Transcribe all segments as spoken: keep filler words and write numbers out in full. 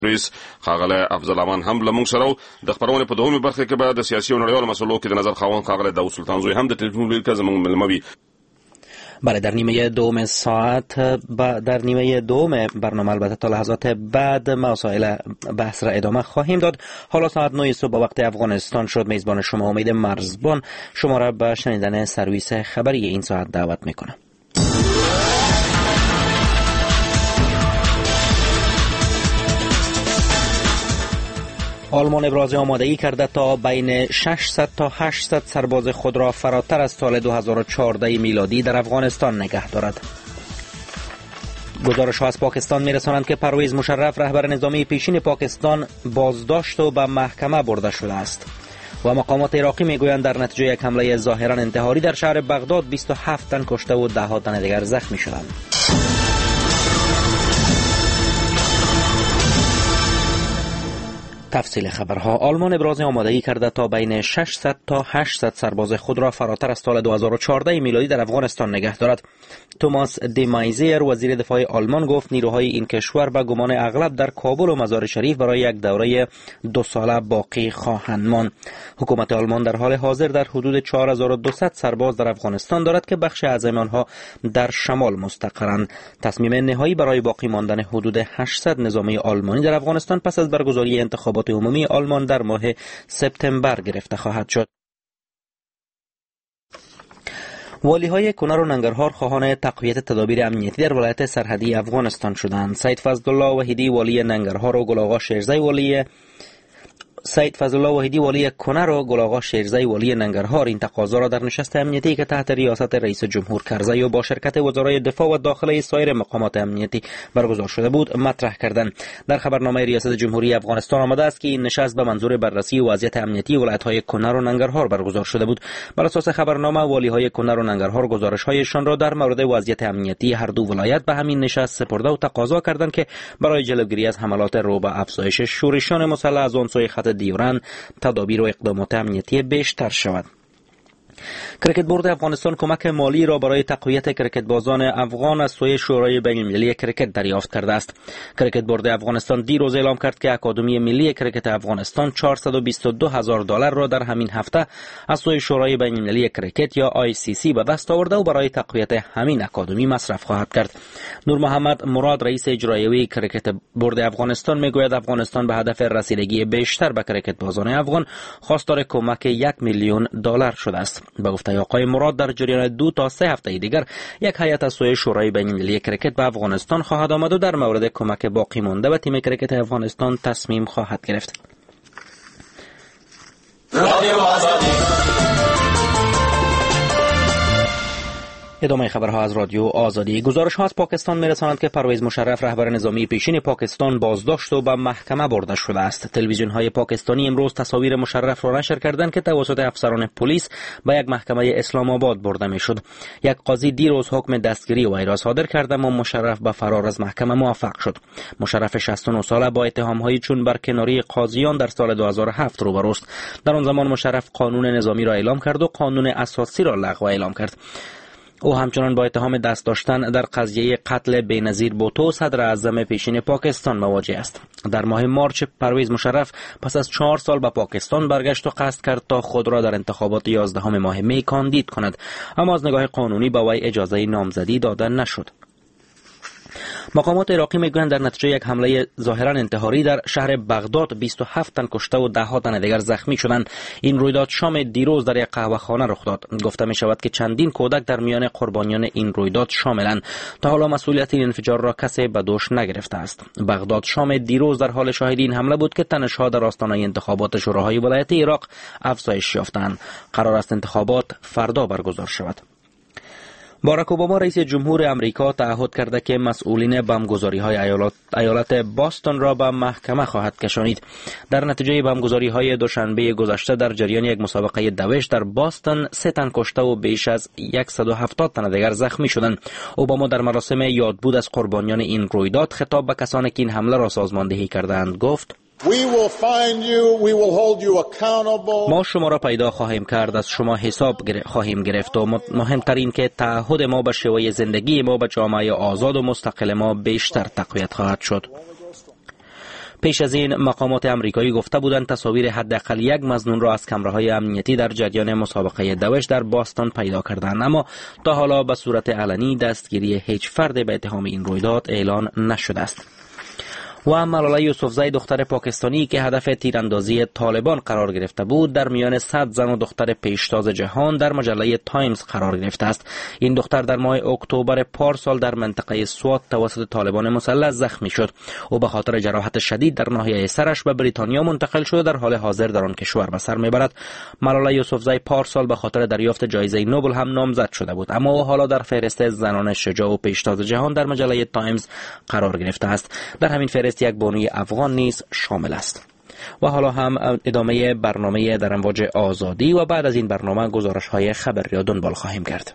پریس خاغله افضل امان هم لمون سره د خبرونه په دومره برخه کې به د سیاسي او نړیوالو مسلو کې د نظر خاوند خاغله داوود سلطان زوی هم د تلویزیون لیدل کې زموږ ملموي. بله، در نیمه دوم ساعت با در نیمه دوم برنامه البته تا لحظات بعد مسائل بحث را ادامه خواهیم داد. حالا ساعت نه صبح وقت افغانستان شد. میزبان شما امید مرزبان شما را به شنیدن سرویس خبری این ساعت دعوت میکنم. آلمان ابراز آمادگی کرده تا بین ششصد تا هشتصد سرباز خود را فراتر از سال دو هزار و چهارده میلادی در افغانستان نگه دارد. گزارش‌ها از پاکستان می‌رسانند که پرویز مشرف رهبر نظامی پیشین پاکستان بازداشت و به محکمه برده شده است. و مقامات عراقی میگویند در نتیجه یک حمله ظاهراً انتحاری در شهر بغداد بیست و هفت تن کشته و ده ها تن دیگر زخمی شدند. تفصیل خبرها. آلمان ابراز آمادگی کرده تا بین ششصد تا هشتصد سرباز خود را فراتر از سال دو هزار و چهارده میلادی در افغانستان نگه دارد. توماس دی مایزیر وزیر دفاع آلمان گفت نیروهای این کشور به گمان اغلب در کابل و مزار شریف برای یک دوره دو ساله باقی خواهند ماند. حکومت آلمان در حال حاضر در حدود چهار هزار و دویست سرباز در افغانستان دارد که بخش اعظم آنها در شمال مستقرند. تصمیم نهایی برای باقی ماندن حدود هشتصد نظامی آلمانی در افغانستان پس از برگزاری انتخابات عمومی آلمان در ماه سپتامبر گرفته خواهد شد. والی‌های کنر و ننگرهار خواهان تقویت تدابیر امنیتی در ولایت سرحدی افغانستان شدند. سید فضل الله وحیدی والی ننگرهار و گل آقا شیرزی والی سید فضل الله وحیدی والی کنر و گل آقا شیرزی والی ننگرهار این تقاضا را در نشست امنیتی که تحت ریاست رئیس جمهور کرزی و با شرکت وزرای دفاع و داخله سایر مقامات امنیتی برگزار شده بود مطرح کردند. در خبرنامه ریاست جمهوری افغانستان آمده است که این نشست به منظور بررسی وضعیت امنیتی ولایت‌های کنر و ننگرهار برگزار شده بود. بر اساس خبرنامه والی‌های کنر و ننگرهار گزارش‌هایشان را در مورد وضعیت امنیتی هر دو ولایت به همین نشست سپرده و تقاضا کردند که برای جلوگیری از حملات رو به افزایش شورشیان مسلح از آن سوی خط دیورن تدابیر و اقدامات امنیتی بیشتر شود. کرکت بورد افغانستان کمک مالی را برای تقویت کرکت بازان افغان از سوی شورای بین المللی کرکت دریافت کرده است. کرکت بورد افغانستان دیروز اعلام کرد که اکادمی ملی کرکت افغانستان چهارصد و بیست و دو هزار دلار را در همین هفته از سوی شورای بین المللی کرکت یا آی سی سی به دست آورده و برای تقویت همین اکادمی مصرف خواهد کرد. نور محمد مراد رئیس اجرایی کرکت بورد افغانستان میگوید افغانستان به هدف رسیدگی بیشتر به کرکت بازان افغان خواستار کمک یک میلیون دلار شده است. به گفته آقای مراد در جریان دو تا سه هفته دیگر یک هیئت از سوی شورای بین المللی کرکت به افغانستان خواهد آمد و در مورد کمک باقی مانده به تیم کرکت افغانستان تصمیم خواهد گرفت. ادامه خبرها از رادیو آزادی. گزارش‌ها از پاکستان می‌رساند که پرویز مشرف رهبر نظامی پیشین پاکستان بازداشت و به محکمه برده شده است. تلویزیون‌های پاکستانی امروز تصاویر مشرف را نشر کردند که توسط افسران پلیس به یک محکمه اسلام آباد برده می‌شد. یک قاضی دیروز حکم دستگیری وی را صادر کرد اما مشرف به فرار از محکمه موفق شد. مشرف شصت و نه ساله با اتهام‌های چون برکناری قاضیان در سال دو هزار و هفت روبروست. در آن زمان مشرف قانون نظامی را اعلام کرد و قانون اساسی را لغو اعلام کرد. او همچنان با اتهام دست داشتن در قضیه قتل بینظیر بوتو صدر اعظم پیشین پاکستان مواجه است. در ماه مارچ پرویز مشرف پس از چهار سال به پاکستان برگشت و قصد کرد تا خود را در انتخابات یازدهم ماه می کاندید کند، اما از نگاه قانونی به وی اجازه نامزدی داده نشد. مقامات عراقی میگویند در نتیجه یک حمله ظاهرا انتحاری در شهر بغداد بیست و هفت تن کشته و ده ها تن دیگر زخمی شدند. این رویداد شام دیروز در یک قهوه‌خانه رخ داد. گفته می شود که چندین کودک در میان قربانیان این رویداد شاملند. تا حالا مسئولیت این انفجار را کسی به دوش نگرفته است. بغداد شام دیروز در حال شاهدی این حمله بود که تنش‌ها در آستانه انتخابات شوراهای ولایت عراق افزایش یافتند. قرار است انتخابات فردا برگزار شود. باراک اوباما رئیس جمهور امریکا تعهد کرده که مسئولین بمبگذاری‌های ایالت ایالت باستون را به محکمه خواهد کشانید. در نتیجه بمبگذاری‌های دوشنبه گذشته در جریان یک مسابقه دوش در باستون سه تن کشته و بیش از صد و هفتاد تن دیگر زخمی شدند. اوباما در مراسم یادبود از قربانیان این رویداد خطاب به کسانی که این حمله را سازماندهی کردند گفت: ما شما را پیدا خواهیم کرد، از شما حساب خواهیم گرفت و مهمترین که تعهد ما به شیوه زندگی ما به جامعه آزاد و مستقل ما بیشتر تقویت خواهد شد. پیش از این مقامات آمریکایی گفته بودند تصاویر حداقل یک مظنون را از کامراهای امنیتی در جریان مسابقه دوش در باستون پیدا کردند، اما تا حالا به صورت علنی دستگیری هیچ فرد به اتهام این رویداد اعلان نشده است. و ملاله یوسفزی دختر پاکستانی که هدف تیراندازی طالبان قرار گرفته بود در میان صد زن و دختر پیشتاز جهان در مجله تایمز قرار گرفته است. این دختر در ماه اکتبر پارسال در منطقه سوات توسط طالبان مسلح زخمی شد. او به خاطر جراحت شدید در ناحیه سرش به بریتانیا منتقل شده در حال حاضر در آن کشور به سر میبرد. ملاله یوسفزی پارسال به خاطر دریافت جایزه نوبل هم نامزد شده بود، اما او حالا در فهرست زنان شجاع و پیشتاز جهان در مجله تایمز قرار گرفته است. در همین فهرست یک بانوی افغان نیز شامل است. و حالا هم ادامه برنامه در امواج آزادی و بعد از این برنامه گزارش های خبری را دنبال خواهیم کرد.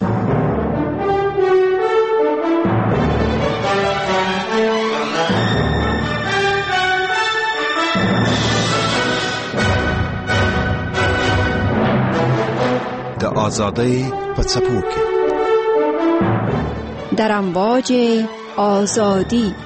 د آزادی په څپو کې در امواج آزادی.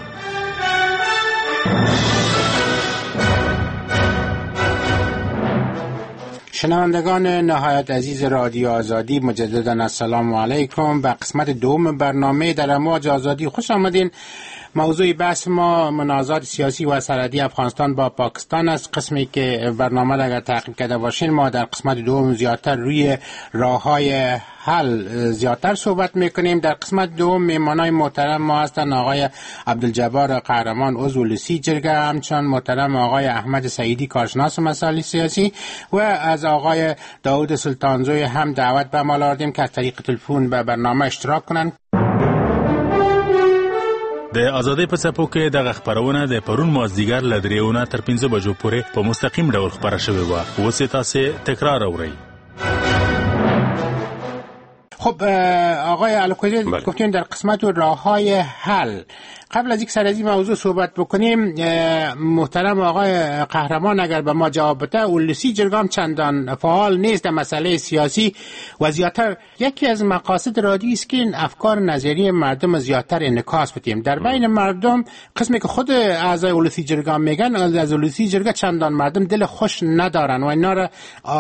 شنوندگان نهایت عزیز رادیو آزادی، مجددا السلام علیکم. به قسمت دوم برنامه در امواج آزادی خوش آمدین. موضوع بحث ما منازعات سیاسی و سرحدی افغانستان با پاکستان است. قسمی که برنامه را اگر تعقیب کرده باشین، ما در قسمت دوم زیادتر روی راه‌های حل زیادتر صحبت میکنیم. در قسمت دوم میهمانای محترم ما هستند آقای عبدالجبار قهرمان عضو لسی جرگه، همچنان محترم آقای احمد سعیدی کارشناس مسائل سیاسی و از آقای داود سلطانزوی هم دعوت به ما آوردیم که از طریق تلفن به برنامه اشتراک کنند. د آزادۍ په څپو کې دغه خبرونه د پرون مازدیګر له دریونه تر پنځه بجو پورې په مستقیم ډول خبره شوې وه. اوس یې تاسې تکرار اورئ. خب آقای الکوزی گفتیم در قسمت راه‌های حل. قبل از یک سر از این موضوع صحبت بکنیم، محترم آقای قهرمان اگر به ما جواب بده، اولسی جرگام چندان فعال نیست در مسئله سیاسی و زیادتر یکی از مقاصد رادیو است که این افکار نظری مردم زیادتر انعکاس بدیم در بین مردم. قسمی که خود اعضای اولسی جرگام میگن از اولسی جرگه چندان مردم دل خوش ندارن و اینا را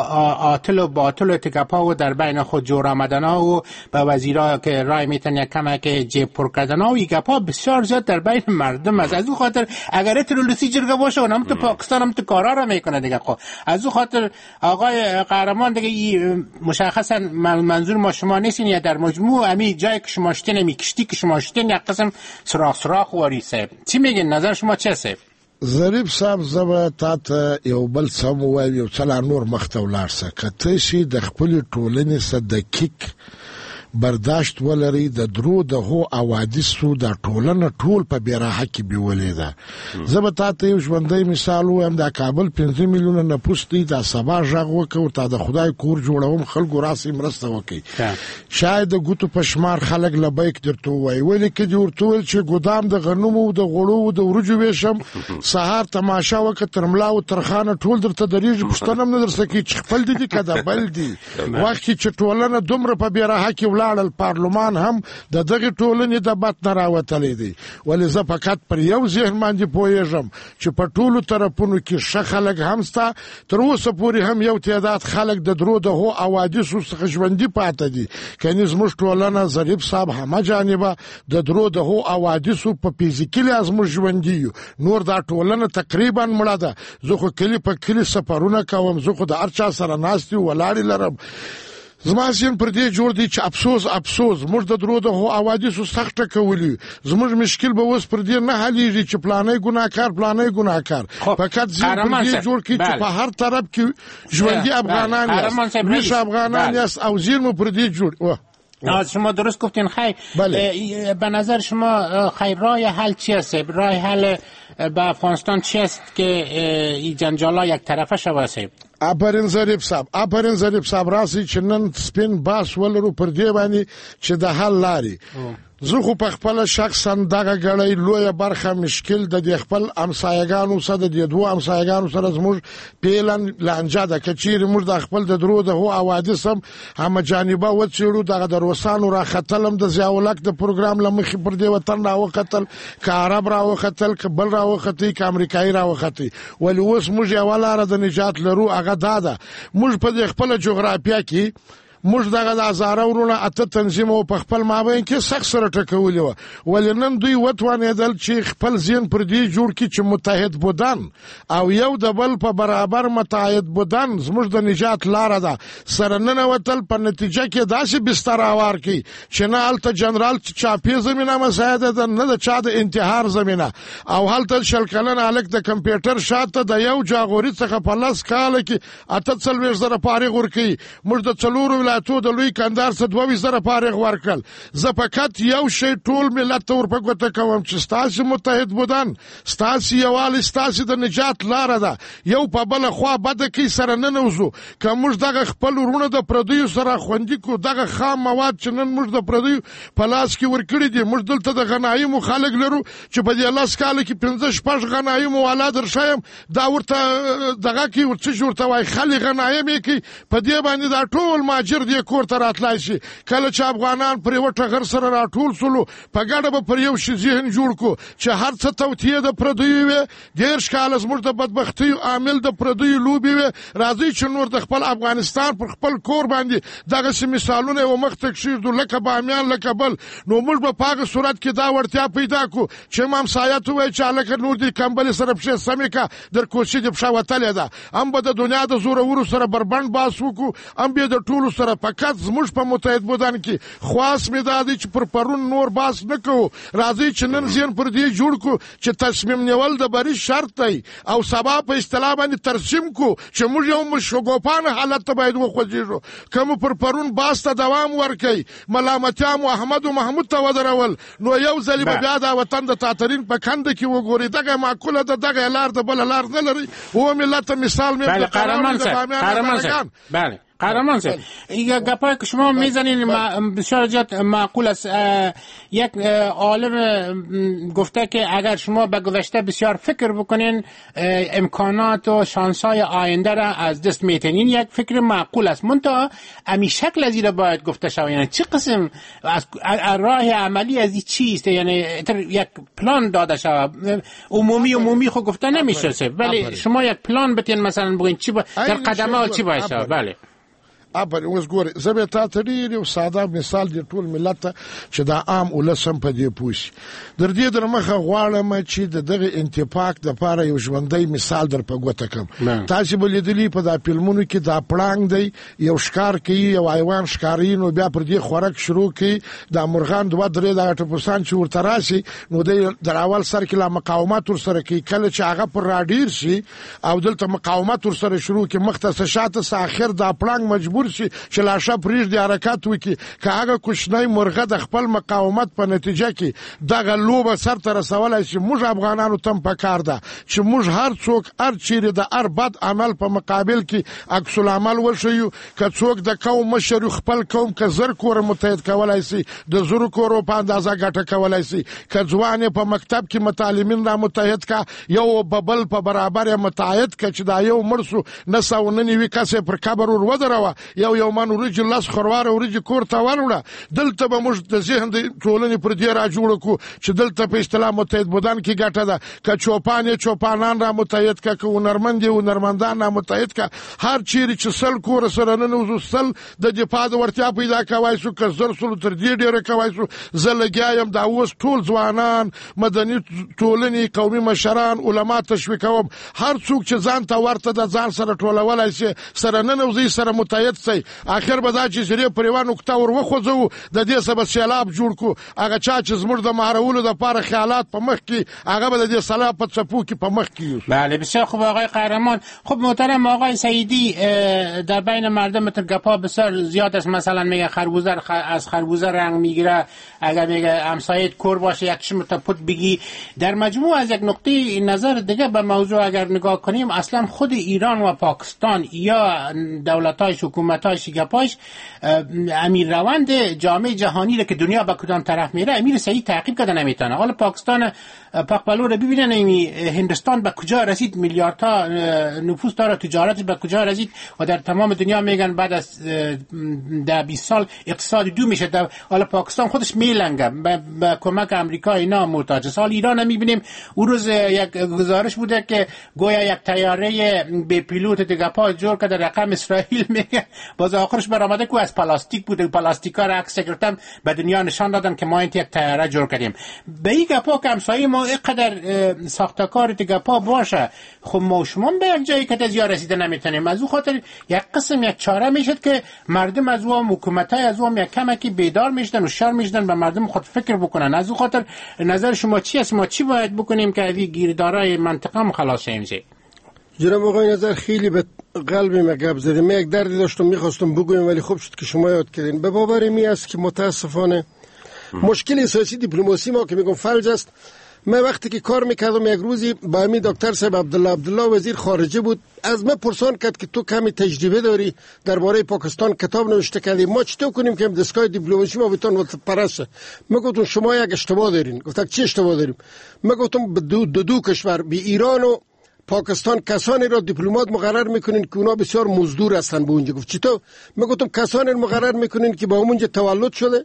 آتل و باطل و تکپا و در بین خود جور آمدن ها و به وزیرا که رای میتن یک کمک جیب پر کردن ها و یکپا بسیار زیاد در بین مردم است. از اون خاطر اگر ترولسی جرگه باشه اونم تو پاکستان هم تو کارا را میکنه دیگه. خب از اون خاطر آقای قهرمان دیگه مشخصا منظور ما شما نیستین، یا در مجموع امی جایی که شما شتین، امی کشتی که شما شتین یک قسم سراخ سراخ واری صاحب. چی میگین؟ نظر شما چه صاحب؟ ظریف صاحب زبا تا ته یو بل سم وایو یو څلا نور مخته ولارسه کته شي د خپل ټولنې سره دقیق برداشت ولري. د درو د هو اوادیسو د ټولنه ټول په بیراحه کې بیولې ده. زبا تا ته یو ژوندۍ مثال وایم، د کابل پنځه میلیونه نفوس دی، د سبا ژغ وکړو ته د خدای کور جوړوم خلکو راسي مرسته وکړي. شاید د ګوتو په شمار خلک لبیک درته وایي، ولې کې ورته ویل چې ګودام د غنمو د غوړو د ورجو ویشم سهار تماشا وکړه تر ملا او ترخانه ټول درته دریږي، پښتنه هم نه درسه کې چې خپل دي کده بل دي. وخت چې ټولنه دومره په بیراحه کې لاړل، پارلمان هم د دغه ټولنې د بات نه راوتلی دی. ولې زه فقط پر یو ذهن باندې پوهېږم چې په ټولو طرفونو کې ښه خلک هم سته، تر اوسه پورې هم یو تعداد خلک د درو دغو حوادثو څخه ژوندي پاته دي. کنې زموږ ټولنه ظریف صاحب همه جانبه د درو دغو حوادثو په فزیکي لحاظ موږ ژوندي یو، نور دا ټولنه تقریبا مړه ده. زه خو کلي په کلي سفرونه کوم، زه خو د هر چا سره ناستې ولاړې لرم. زما سین پر دې جوړ دی چې افسوس افسوس موږ د درو د حوادثو سخته کولی. زموږ مشکل به اوس پر دې نه حلیږي چې پلانې ګناکار پلانې ګناکار فقط زین پر دې جوړ کی چې په هر طرف کې ژوندي افغانان یاست، مش افغانان یاست او زیر مو پر دې جوړ. از شما درست گفتین. خیر به نظر شما خیر راه حل چی است؟ راه حل به افغانستان چی است که این جنجالا یک طرفه شود؟ آفرین ظریف صاحب، آفرین ظریف صاحب، راسي چې نن سپین باس ولرو پر دې باندې چې د حل لاري زه خو په خپل شخصا دغه غړی لوی برخه مشکل د خپل امسایګانو سره د دوه امسایګانو سره زموږ پیلن لانجه د کچیر موږ د خپل د درو د هو حوادث هم جانبه و چیرو دغه د روسانو را خطلم د ضیاءالحق د پروګرام لمخې پر دی وطن را وختل ک عرب را وختل ک بل را وختي ک امریکایي را وختي ول اوس موږ یو لار د نجات لرو هغه داده موږ په خپل جغرافیه کې موږ دغه د هزاره ورونه اته تنظیم او په خپل مابین کې سخت سره ټکولې و ولنن دوی وتوانېدل چې خپل ځین پر دې جوړ کې چې متحد بودن او یو د بل په برابر متحد بودن زموږ د نجات لار ده سره نن وتل په نتیجه کې داسې بستر اوار کی چې نه الته جنرال چاپی زمينه مساعده ده نه د چا د انتحار زمينه او هلته شلکلن الک د کمپیوټر شاته د یو جاغوري څخه په لاس کال کې اته څلور زره پاره ور کی موږ د څلورو ولایتو د لوی کندهار څخه دوه زره پاره ورکل زه فقط یو شی ټول ملت ته ورپګوته کوم چې ستاسو متحد بودن ستاسو یوال ستاسو د نجات لار ده یو په بل خوا بد کی سره نه نوزو کوم دغه خپل ورونه د پردیو سره خوندې کو دغه خام مواد چې نن موږ د پردیو په لاس کې ورکړي دي موږ دلته د غنایم خلک لرو چې په دې لاس کال کې پنځه شپږ غنایم والا درشایم دا ورته دغه کې ورڅ ورته وای خلک غنایم کې په دې باندې دا ټول ماجر دې کور ته راتلای شي کله چې افغانان پر وټه غر سره راټول سولو په ګډه به پر یو شي ذهن جوړ کو چې هر څه توتیه د پردیو وي ډیر ښکال زموږ د بدبختی عامل د پردیو لوبي وي راځي چې نور د خپل افغانستان پر خپل کور باندې دغه سم مثالونه او مخته کشیدو لکه بامیان لکه بل نو موږ په پاګه صورت کې دا ورتیا پیدا کو چې امام سایت وای چې لکه نور دي کمبل سره په سمیکا در کوشش د پښاوتل ده ام به د دنیا د زور ورو سره بربند باس وکو ام به د ټولو سره فقط زموږ په متحد بودن کې خواص می دادی چې پر پرون نور باس نکو راځي چې نن ځین پر دې جوړ کو چې تصمیم نیول د بری شرط دی او سبا په اصطلاح باندې ترسیم کو چې موږ یو مشوګوپان حالت ته باید وخوځو کوم پر پرون باس ته دوام ورکي ملامتیا محمد او محمود ته ودرول نو یو ځلی بیا د وطن د تاترین په کند کې وګوري دغه معقوله ده دغه لار د بل لار نه لري او ملت مثال می بله قهرمان قهرمان بله قهرمان سه این گپایی که شما میزنین بسیار جد معقول است یک عالم گفته که اگر شما به گذشته بسیار فکر بکنین امکانات و شانس‌های آینده را از دست میتین یک فکر معقول است منتها امی شکل از این باید گفته شود یعنی چه قسم از راه عملی از این چیست یعنی یک پلان داده شود عمومی عمومی خود گفته نمیشه ولی شما یک پلان بتین مثلا بگین چی با در قدمه چی باید شود بله ابر اوس ګوري زبې تا ترې یو ساده مثال دی ټول ملت چې دا عام ولسم په دې پوښ در دې در مخه غواړم چې دغه انتفاق د لپاره یو ژوندۍ مثال در په ګوته کوم تاسو بل لیدلی په دا فلمونو کې دا پړنګ دی یو ښکار کوي یو حیوان ښکارین او بیا پر دې خوراک شروع کوي دا مرغان دوه درې دا ټپوسان چې ورته راشي نو د دراول سر کې لا مقاومت ور سره کوي کله چې هغه پر راډیر شي او دلته مقاومت ور سره شروع کوي مختص شاته اخر دا پړنګ مجبور شي چې لاشه پریږ دی حرکت وکي که هغه کوچنی مرغه د خپل مقاومت په نتیجه کې دغه لوبه سر ته رسولای شي موږ افغانانو تم پکار ده چې موږ هر څوک هر چیرې د هر بد عمل په مقابل کې عکس العمل وشيو که څوک د قوم مشر خپل قوم که زر کور متحد کولای شي د زر کور په اندازه ګټه کولای شي که ځوان په مکتب کې متعلمین را متحد کا یو ببل په برابر متحد کا چې دا یو مرسو نسو ننوي کسه پر قبر ور ودروا یو یو من ورج لاس خروار ورج کور ته وروړه دلته به موږ د ذهن د ټولنې پر دې را جوړ کو چې دلته په اصطلاح متحد بودن کې ګټه ده ک چوپان چوپانان را متحد ک کو نرمند او نرمندان را متحد ک هر چیرې چې سل کور سره نه نو سل د دفاع د ورتیا پیدا کوي سو ک زر سل تر دې ډیره کوي سو زلګیایم دا اوس ټول ځوانان مدني ټولنې قومي مشران علما تشویقوم هر څوک چې ځان ته ورته د ځان سره ټولولای شي سره نه نو سره متحد سي اخر به دا چې زری پریوانو کته ور وخوځو د دې سبب سیلاب جوړ کو هغه چا چې زموږ د مهارولو د لپاره خیالات په مخ کې هغه به د سلام په چپو کې په مخ کې بله بسیار خوب آقای قهرمان خب محترم آقای سعیدی در بین مردم گپا بسیار زیاد است مثلا میگه خربوزه از خربوزه رنگ میگیره اگر میگه همسایت کور باشه یکش متپوت بگی در مجموع از یک نقطه نظر دیگه به موضوع اگر نگاه کنیم اصلا خود ایران و پاکستان یا دولت‌های حکومت حکومتاش گپاش امیر روند جامعه جهانی را که دنیا به کدام طرف میره امیر صحیح تعقیب کرده نمیتونه. حالا پاکستان پاکبالو رو ببینن هندوستان به کجا رسید، میلیاردها نفوس داره، تجارتش به کجا رسید و در تمام دنیا میگن بعد از ده بیست سال اقتصاد دو میشه. حالا پاکستان خودش میلنگه به کمک امریکا اینا محتاج. سال ایران میبینیم اون روز یک گزارش بوده که گویا یک طیاره به پیلوت دیگه پا جور کرده، رقم اسرائیل میگه، باز آخرش برآمده که از پلاستیک بوده، پلاستیکا را عکس گرفتن به دنیا نشان دادن که ما این یک طیاره جور کردیم. به این گپا که همسایه ما اینقدر ساختکار دیگه پا باشه، خب ما شما به یک جایی که از رسیده نمیتونیم. از اون خاطر یک قسم یک چاره میشد که مردم از اون حکومتای از اون یک کمکی بیدار میشدن و شر میشدن به مردم خود فکر بکنن. از اون خاطر نظر شما چی است؟ ما چی باید بکنیم که از گیردارای منطقه هم خلاص شیم؟ جناب آقای نظر خیلی به قلب ما گپ زدیم. من یک دردی داشتم میخواستم بگویم ولی خوب شد که شما یاد کردین. به باور می است که متاسفانه مشکل سیاسی دیپلماسی ما که میگم فلج است. من وقتی که کار میکردم یک روزی با همین دکتر صاحب عبدالله عبدالله وزیر خارجه بود، از من پرسان کرد که تو کمی تجربه داری درباره پاکستان، کتاب نوشته کردی، ما چطور کنیم که دستگاه دیپلماسی ما بتون پرسته؟ من گفتم شما یک اشتباه دارین. گفتن چی اشتباه داریم؟ من گفتم دو دو, دو کشور به ایران و پاکستان کسانی را دیپلمات مقرر میکنین که اونا بسیار مزدور هستن به اونجا. گفت چطور؟ من گفتم کسانی را مقرر میکنین که با اونجا تولد شده،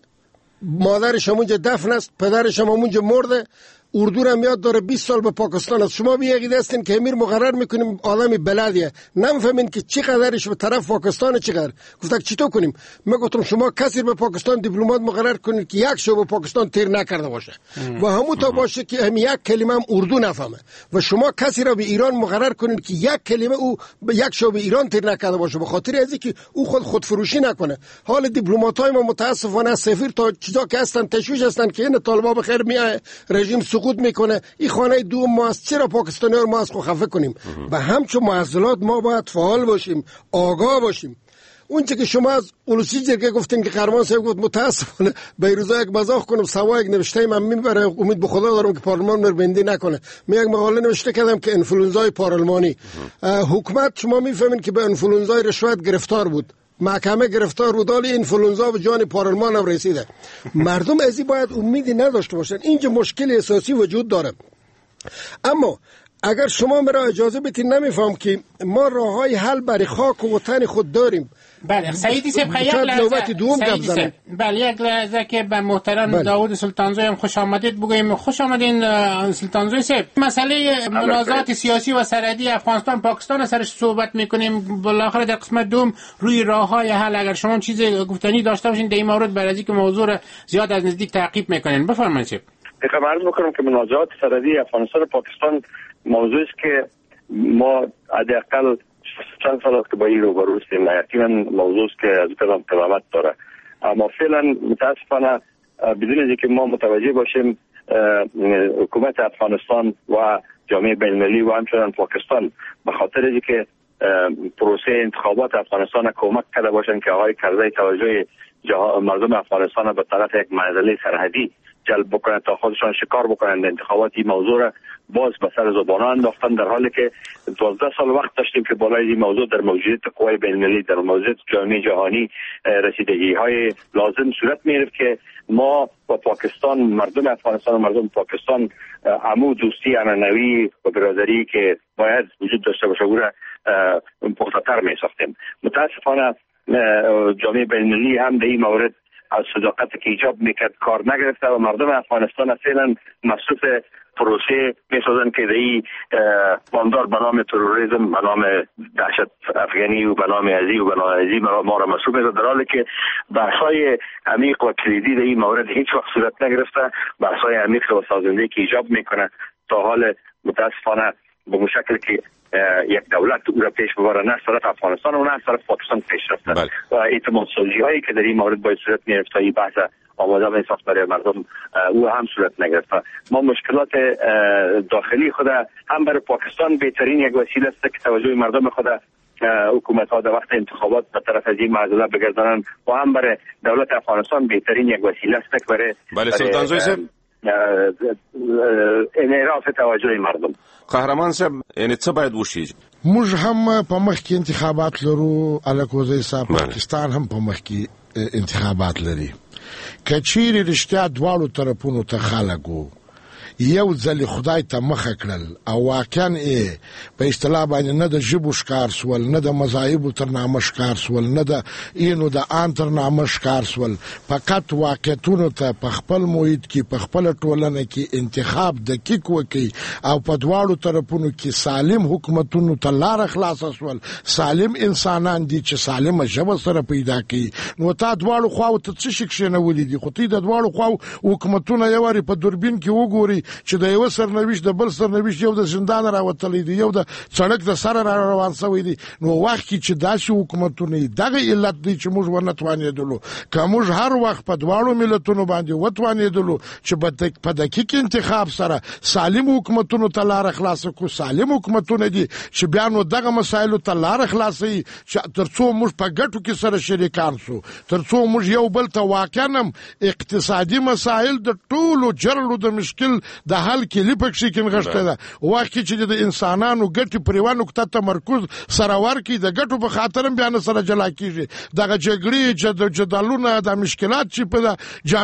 مادرش همونجا دفن است، پدرش هم همونجا مرده، اردو را میاد داره بیست سال به پاکستان است. شما به یکی دستین که امیر مقرر میکنیم آدمی بلدیه، نمیفهمین که چی قدرش به طرف پاکستان چقدر. گفتن چطور کنیم؟ من گفتم شما کسی به پاکستان دیپلمات مقرر کنید که یک شو به پاکستان تیر نکرده باشه و همون تا باشه که هم یک کلمه هم اردو نفهمه، و شما کسی را به ایران مقرر کنید که یک کلمه او یک شو به ایران تیر نکرده باشه، به خاطر از اینکه او خود خودفروشی نکنه. حال دیپلمات‌های ما متاسفانه سفیر تا چیزا که هستن تشویش هستن که این طالبا بخیر میاد رژیم سقوط میکنه، این خانه دو ما است، چرا پاکستانی ها ما از خفه کنیم؟ و همچون معضلات ما باید فعال باشیم، آگاه باشیم. اون چه که شما از اولوسی جرگه گفتین که قهرمان صاحب گفت متاسفانه بیروزا یک مزاح کنم سوا یک نوشته من میبره، امید به خدا دارم که پارلمان مربندی نکنه. من یک مقاله نوشته کردم که انفلونزای پارلمانی، حکومت شما میفهمین که به انفلونزای رشوت گرفتار بود، محکمه گرفتار بود، حالی انفلونزا به جان پارلمان هم رسیده. مردم از این باید امیدی نداشته باشن. اینجا مشکل اساسی وجود داره. اما اگر شما مرا اجازه بدین، نمیفهم که ما راههای حل برای خاک و وطن خود داریم. بله سعیدی صاحب یک لحظه بله یک لحظه که به محترم بله. داود سلطانزوی هم خوش آمدید بگویم. خوش آمدین سلطانزوی صاحب. مسئله منازعات سیاسی و سرحدی افغانستان پاکستان سرش صحبت میکنیم. بالاخره در قسمت دوم روی راههای حل اگر شما چیز گفتنی داشته باشین در این مورد برای اینکه موضوع زیاد از نزدیک تعقیب میکنین بفرمایید. صاحب خدمت عرض میکنم که منازعات سرحدی افغانستان و پاکستان موضوعی است که ما حداقل چند سال است که با این روبرو هستیم. یقینا موضوع است که از کدام قدامت داره، اما فعلا متاسفانه بدون از اینکه ما متوجه باشیم حکومت افغانستان و جامعه بین‌المللی و همچنین پاکستان به خاطر اینکه پروسه انتخابات افغانستان کمک کرده باشند که آقای کرزی توجه مردم افغانستان به طرف یک معضله سرحدی جلب بکنند تا خودشان شکار بکنند انتخابات، این موضوع را باز به سر زبانه انداختن، در حالی که دوازده سال وقت داشتیم که بالای این موضوع در موجودیت قوای بین‌المللی در موجودیت جامعه جهانی رسیدگی های لازم صورت می‌گرفت که ما با پاکستان، مردم افغانستان و مردم پاکستان عمو دوستی عنعنوی و برادری که باید وجود داشته باشه او را پخته‌تر می‌ساختیم. متاسفانه جامعه بین‌المللی هم در این مورد از صداقت که ایجاب میکرد کار نگرفته و مردم افغانستان فعلا مصروف پروسه میسازن که دی باندار به نام تروریسم، به نام دهشت افغانی و به نام ازی و به نام ازی ما را مصروف میسازن، در حالی که بحث‌های عمیق و کلیدی در این مورد هیچ وقت صورت نگرفته. بحث‌های عمیق و سازنده که ایجاب میکنه تا حال متاسفانه به مشکل که یک دولت او را پیش ببره، نه طرف افغانستان و نه طرف پاکستان پیش رفته بله. و اعتماد سازی هایی که در این مورد باید صورت می‌گرفت این بحث آماده می ساخت برای مردم او هم صورت نگرفته. ما مشکلات داخلی خود هم برای پاکستان بهترین یک وسیله است که توجه مردم خود حکومت ها در وقت انتخابات به طرف از این معضله بگردانند و هم برای دولت افغانستان بهترین یک وسیله است برای بله سلطان زوی صاحب انحراف توجه مردم. قهرمان صاحب یعنی څه باید وشي؟ موږ هم په مخ کې انتخابات لرو، الکوزی صاحب پاکستان هم په مخ کې انتخابات لري. کچیر رښتیا دواړو طرفونو ته خلکو یو ځل خدای ته مخه کړل او واقعا په اصطلاح باندې نه د ژبو ښکار سول، نه د مذاهبو تر نامه ښکار سول، نه د اینو د آن تر نامه ښکار سول، فقط واقعیتونو ته په خپل محیط کې په خپل ټولنه کې انتخاب دقیق وکړي او په دواړو طرفونو کې سالم حکومتونو ته لاره خلاصه سول، سالم انسانان دي چې سالمه ژبه سره پیدا کړي. نو تا دواړو خواو ته څه شي کښېنولي دي؟ خو تی د دواړو خواو حکومتونه یو وارې په دوربین کې وګوري چې د یو سرنوشت د بل سرنوشت یو د زندان راوتلی دی، یو د سړک د سره را روان شوی دی. نو وخت کې چې داسې حکومتونه دغه علت دی چې موږ ونه توانېدلو. که موږ هر وخت په دواړو ملتونو باندې وتوانېدلو چې په دقیق انتخاب سره سالم حکومتونو ته لاره خلاصه کړو، سالم حکومتونه دي چې بیا نو دغه مسایلو ته لاره خلاصوي چې تر څو موږ په ګټو کې سره شریکان سو، تر څو موږ یو بل ته واقعا اقتصادي مسایل د ټولو جرړو د مشکل د حل کلی پکې کې نغښته ده. وخت چې د انسانانو ګټي پریوان نقطه تمرکز سره ورکی د ګټو په خاطر بیان سره جلا کیږي. دغه جګړې چې جدالونه د مشکلات چې په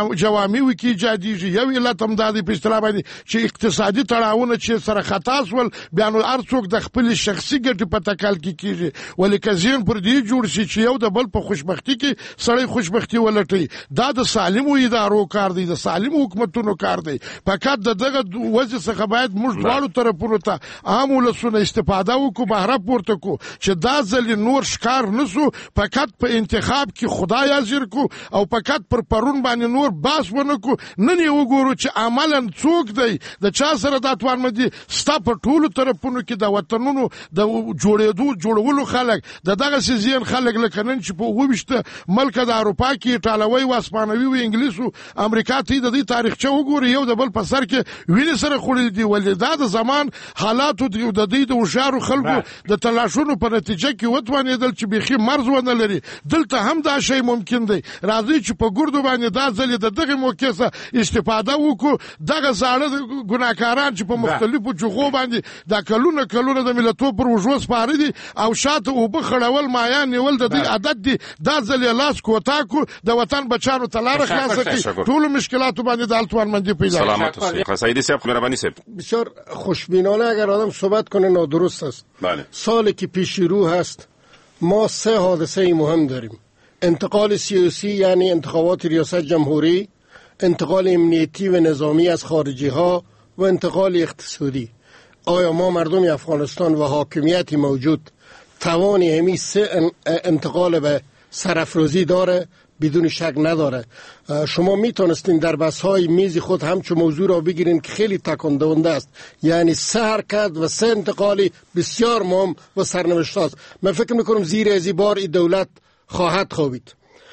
جوامع کې ایجادېږي، یو علت هم د په اصطلاح باندې چې اقتصادي تړاوونه چې سره خطا سول، بیان هر څوک د خپل شخصي ګټې په تکل کې کیږي. ولیکن ځین پر دې جوړ شي چې یو د بل په خوشبختی کې سړی خوشبختی ولټي. دا د سالمو ادارو کار دی، د سالمو حکومتونو کار دی. فقط د دغه وجه څخه باید موږ دواړو طرفونو ته عام ولسونه استفاده وکړو، بهره پورته کړو چې دا ځل نور ښکار نسو، فقط په انتخاب کې خدای حاضر کړو او فقط پر پرون باندې نور باس ونه کړو. نن یې وګورو چې عملا څوک دی د چا سره دا توانمندي ستا په ټولو طرفونو کې د وطنونو د جوړېدو جوړولو خلک د دغسې ځین خلک لکه نن چې په اووه ویشته ملکه د اروپا کې ایټالوي و اسپانوي و انګلیسو امریکا ته د دې تاریخچه وګوري، یو د بل په سر کې وینې سره خوړل دي. ولې دا د زمان حالاتو د دې د هوښیارو خلکو د تلاشونو په نتیجه کې وتوانېدل چې بیخي مرز ونه لري. دلته هم دا شی ممکن دی. راځئ چې په ګردو باندې دا ځلې د دغې موقع څخه استفاده وکړو. دغه زاړه ګناهکاران چې په مختلفو جغو باندې دا کلونه کلونه د ملتو پر وژو سپاره دي او شاته اوبه خړول مایان نیول د دې عادت دي، دا ځلې لاس کوتا کو د وطن بچانو ته لاره خلاصه کړي، ټولو مشکلاتو باندې د حل توانمندي پیدا کړي. سلامت اوسئ. سعیدی صاحب، مهربانی صاحب. بسیار خوشبینانه اگر آدم صحبت کنه نادرست است. بله. سالی که پیش رو هست ما سه حادثه مهم داریم: انتقال سیاسی یعنی انتخابات ریاست جمهوری، انتقال امنیتی و نظامی از خارجی ها و انتقال اقتصادی. آیا ما مردم افغانستان و حاکمیت موجود توانی همین سه انتقال به سرافرازی داره؟ بدون شک نداره. شما میتونستین در بحث‌های میز خود همچون موضوع را بگیرین که خیلی تکان دهنده است، یعنی سه حرکت و سه انتقالی بسیار مهم و سرنوشت است. من فکر میکنم زیر از این بار این دولت خواهد خوابید.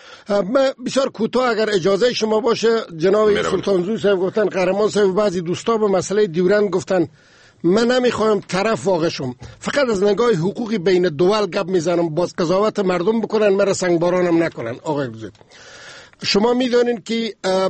من بسیار کوتاه اگر اجازه شما باشه، جناب سلطانزو صاحب گفتن، قهرمان صاحب، بعضی دوستا به مسئله دیورند گفتن. من نمیخوایم طرف واقع شم، فقط از نگاه حقوقی بین دول گپ میزنم، باز قضاوت مردم بکنن، مرا سنگبارانم نکنن. آقای گزید، شما میدونین که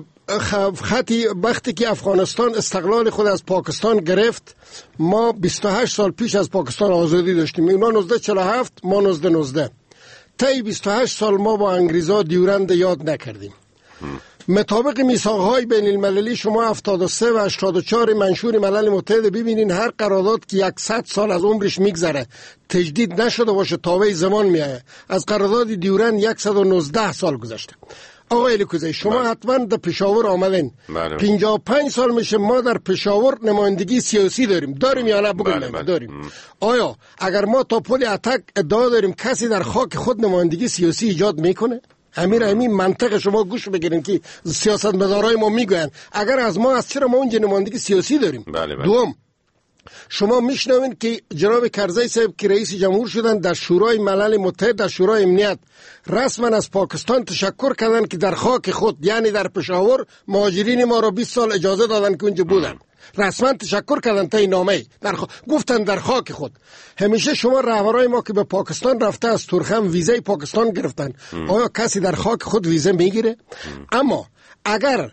خطی وقتی که افغانستان استقلال خود از پاکستان گرفت، ما بیست و هشت سال پیش از پاکستان آزادی داشتیم. اونا نوزده چهل و هفت، ما نوزده نوزده. طی بیست و هشت سال ما با انگریزا دیورند یاد نکردیم. مطابق میثاق‌های بین المللی شما هفتاد و سه و هشتاد و چهار منشور ملل متحد ببینین، هر قرارداد که صد سال از عمرش میگذره تجدید نشده باشه تابع زمان میایه. از قرارداد دیورند صد و نوزده سال گذشته. آقای الکوزی، شما بله. حتما در پشاور آمدین. بله. پنجاه و پنج سال میشه ما در پشاور نمایندگی سیاسی داریم. داریم یا نه؟ بگویم. بله بله. داریم. م. آیا اگر ما تا پل اتک ادعا داریم کسی در خاک خود نمایندگی سیاسی ایجاد میکنه؟ امیر همین منطق شما گوش بگیرین که سیاستمدارای ما میگوین اگر از ما از چرا ما اونجا نمایندگی سیاسی داریم. بله بله. دوم، شما میشنوین که جناب کرزی صاحب که رئیس جمهور شدن در شورای ملل متحد، در شورای امنیت رسما از پاکستان تشکر کردن که در خاک خود یعنی در پشاور مهاجرین ما را بیست سال اجازه دادن که اونجا بودن. رسما تشکر کردن تا این نامه در خ... گفتن در خاک خود. همیشه شما رهبرای ما که به پاکستان رفته از تورخم ویزای پاکستان گرفتن، ام. آیا کسی در خاک خود ویزه میگیره؟ ام. اما اگر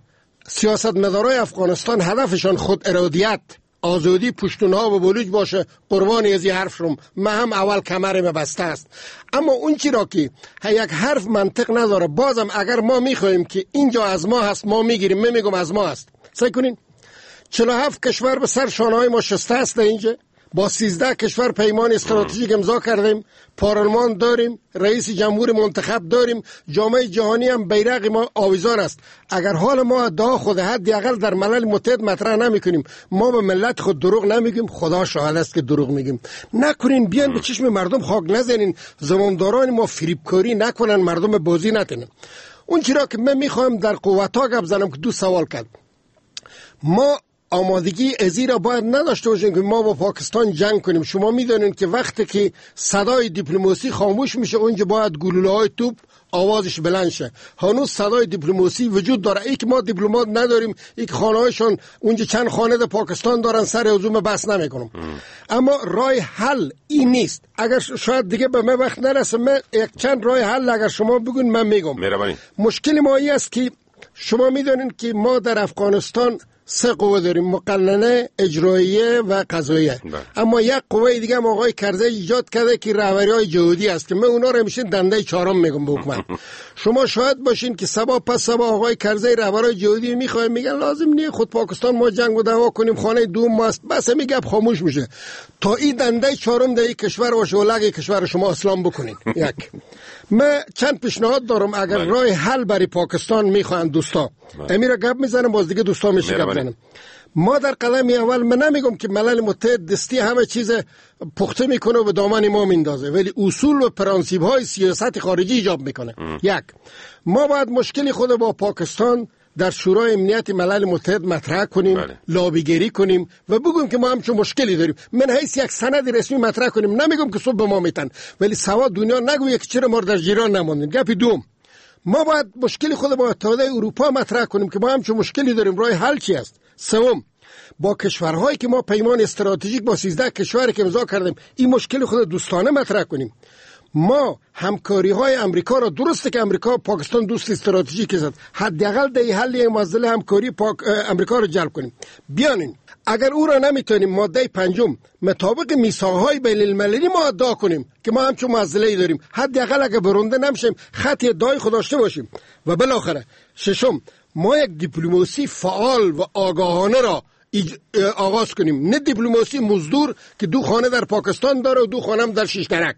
سیاستمدارای افغانستان هدفشان خود ارادیت، آزادی پشتونها و بلوچ باشه، قربان از این حرف شم. من هم اول کمرم بسته است، اما اون چی را که یک حرف منطق نداره، بازم اگر ما میخوایم که اینجا از ما هست ما میگیریم، من میگم از ما هست. سعی کنین چهل و هفت کشور به سر شانه‌های ما شسته است اینجا، با سیزده کشور پیمان استراتژیک امضا کردیم، پارلمان داریم، رئیس جمهور منتخب داریم، جامعه جهانی هم بیرق ما آویزان است. اگر حال ما ادعا خود حداقل در ملل متحد مطرح نمیکنیم، ما به ملت خود دروغ نمیگیم، خدا شاهد است که دروغ میگیم. نکنین بیان به چشم مردم خاک نزنین، زمامداران ما فریبکاری نکنن، مردم بازی نتنن. اون چرا که من میخوایم در قوت‌ها گپ زنم که دو سوال کرد. ما آمادگی ازی را باید نداشته باشیم که ما با پاکستان جنگ کنیم. شما میدونید که وقتی که صدای دیپلماسی خاموش میشه، اونجا باید گلوله های توپ آوازش بلند شه. هنوز صدای دیپلماسی وجود داره. ای که ما دیپلمات نداریم، ای که خانه هایشون اونجا چند خانه در پاکستان دارن، سر هجوم بس نمیکنم. اما راه حل این نیست. اگر شاید دیگه به من وقت نرسه، من یک چند راه حل اگر شما بگون من میگم. مشکل ما این است که شما میدونید که ما در افغانستان سه قوه داریم، مقننه، اجراییه و قضاییه. اما یک قوه دیگه هم آقای کرزی ایجاد کرده که رهبری های جهودی است که من اونا رو همیشه دنده چهارم میگم به حکومت. شما شاید باشین که سبا پس سبا آقای کرزی رهبرای جهودی میخواد میگن لازم نیه خود پاکستان ما جنگ و دعوا کنیم، خانه دوم ماست، بس میگه خاموش میشه تا این دنده چهارم در کشور باشه و لگه کشور شما اسلام بکنین. یک من چند پیشنهاد دارم اگر راه حل برای پاکستان میخوان دوستا، امیرا گپ میزنم باز دیگه دوستا میشه گپ بزنم. ما در قدم اول من نمیگم که ملل متحد دستی همه چیز پخته میکنه و به دامن ما میندازه، ولی اصول و پرانسیب های سیاست خارجی ایجاب میکنه. یک، ما باید مشکل خود با پاکستان در شورای امنیت ملل متحد مطرح کنیم، بله. لابیگری کنیم و بگویم که ما هم چه مشکلی داریم. من حیث یک سند رسمی مطرح کنیم، نمیگم که صبح به ما میتن، ولی سوا دنیا نگویه که چرا ما در جیران نماندیم. گپ دوم، ما باید مشکل خود با اتحادیه اروپا مطرح کنیم که ما هم چه مشکلی داریم، راه حل چی است. سوم، با کشورهایی که ما پیمان استراتژیک با سیزده کشور که امضا کردیم این مشکل خود دوستانه مطرح کنیم. ما همکاری های امریکا را، درسته که امریکا پاکستان دوست استراتژیک است، حداقل در حل این مسئله همکاری پاک امریکا را جلب کنیم. بیانین اگر او را نمیتونیم ماده پنجم مطابق میثاق‌های بین المللی ما ادعا کنیم که ما همچون مسئله‌ای داریم، حداقل اگر برنده نمیشیم خط ادعای خود داشته باشیم. و بالاخره ششم، ما یک دیپلماسی فعال و آگاهانه را آغاز کنیم، نه دیپلماسی مزدور که دو خانه در پاکستان داره و دو خانه هم در شیشترک.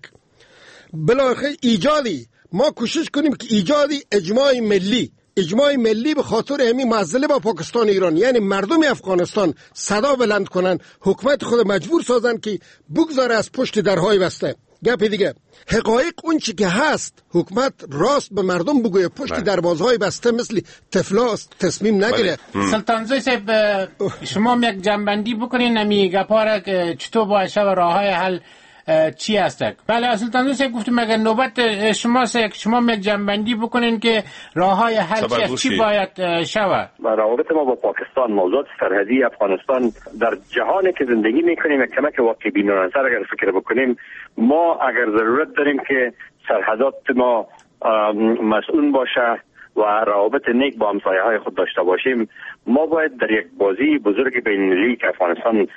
بالاخره ایجادی ما کوشش کنیم که ایجادی اجماع ملی اجماع ملی به خاطر همین مسئله با پاکستان ایران، یعنی مردم افغانستان صدا بلند کنن، حکومت خود مجبور سازن که بگذاره از پشت درهای بسته. گپ دیگه، حقایق اون چی که هست حکومت راست به مردم بگویه، پشت دروازهای بسته مثل طفلاست تصمیم نگیره. سلطانزوی صاحب شما یک جنبندی بکنین نمی گپاره که چطور باید شو راههای حل چی هستک؟ بله سلطان دوست گفتم مگر نوبت شما سه شما یک جنبندی بکنین که راههای حل چی, چی باید شود؟ روابط ما با پاکستان، موضوعات سرحدی افغانستان در جهانی که زندگی میکنیم یک کمک واقعی بی‌نظیر اگر فکر بکنیم، ما اگر ضرورت داریم که سرحدات ما مسئول باشه و روابط نیک با همسایه های خود داشته باشیم، ما باید در یک بازی بزرگ بین‌المللی که افغانستان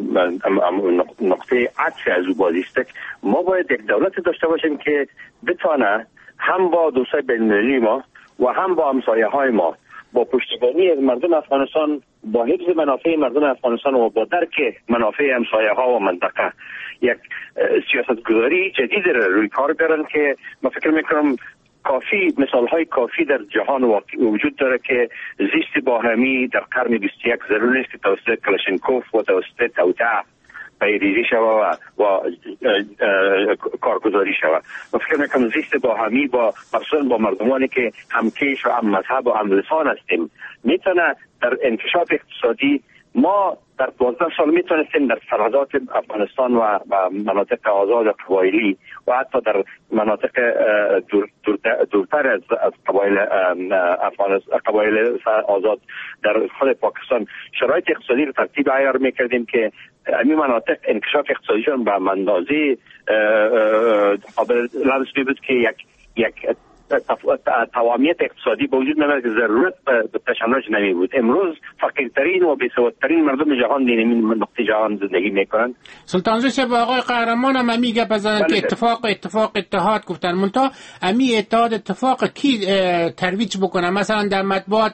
نقطه عطف از او بازی است، ما باید یک دولت داشته باشیم که بتانه هم با دوستای بین‌المللی ما و هم با همسایه های ما با پشتیبانی از مردم افغانستان، با حفظ منافع مردم افغانستان و با درک منافع همسایه ها و منطقه یک سیاست گذاری جدید روی کار بیارن که من فکر میکنم کافی مثال های کافی در جهان وجود داره که زیست باهمی در قرن بیست و یک ضرور نیست که توسط کلاشینکوف و توسط توطئه پیریزی شود و, و کارگزاری شود. من فکر میکنم زیست باهمی با خصوصا با مردمانی که همکیش و هم مذهب و هم لسان هستیم میتونه در انکشاف اقتصادی. ما در دوازده سال میتونستیم در سرحدات افغانستان و مناطق آزاد قبایلی و حتی در مناطق دور دور دورتر از قبایل افغانستان، قبایل آزاد در خود پاکستان شرایط اقتصادی رو ترتیب عیار میکردیم که این مناطق انکشاف اقتصادیشون به اندازه قابل لمس بود که یک یک توامیت اقتصادی به وجود نمیاد که ضرورت به تشنج نمی بود. امروز فقیرترین و بی‌ثبات‌ترین مردم جهان در این نقطه جهان زندگی میکنند. سلطان زوی با آقای قهرمان هم میگه بزنن که اتفاق اتفاق اتحاد گفتن منتها امی اتحاد اتفاق کی ترویج بکنه؟ مثلا در مطبوعات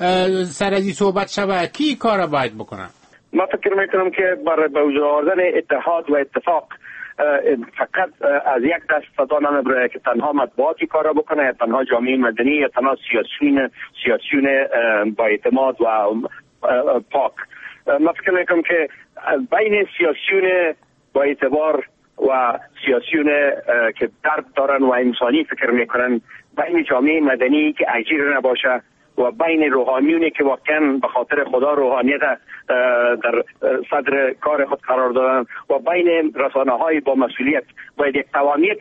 سر از این صحبت شوه، کی کار باید بکنه؟ ما فکر میکنم که برای به وجود آوردن اتحاد و اتفاق فقط از یک دست صدا نمیبره که تنها مطبوعاتی کار بکنه یا تنها جامعه مدنی یا تنها سیاسیون سیاسیون با اعتماد و پاک. ما فکر میکنم که بین سیاسیون با اعتبار و سیاسیون که درد دارن و انسانی فکر میکنن، بین جامعه مدنی که اجیر نباشه و بین روحانیونی که واقعا به خاطر خدا روحانیت در صدر کار خود قرار دادن و بین رسانه‌های با مسئولیت باید یک توامیت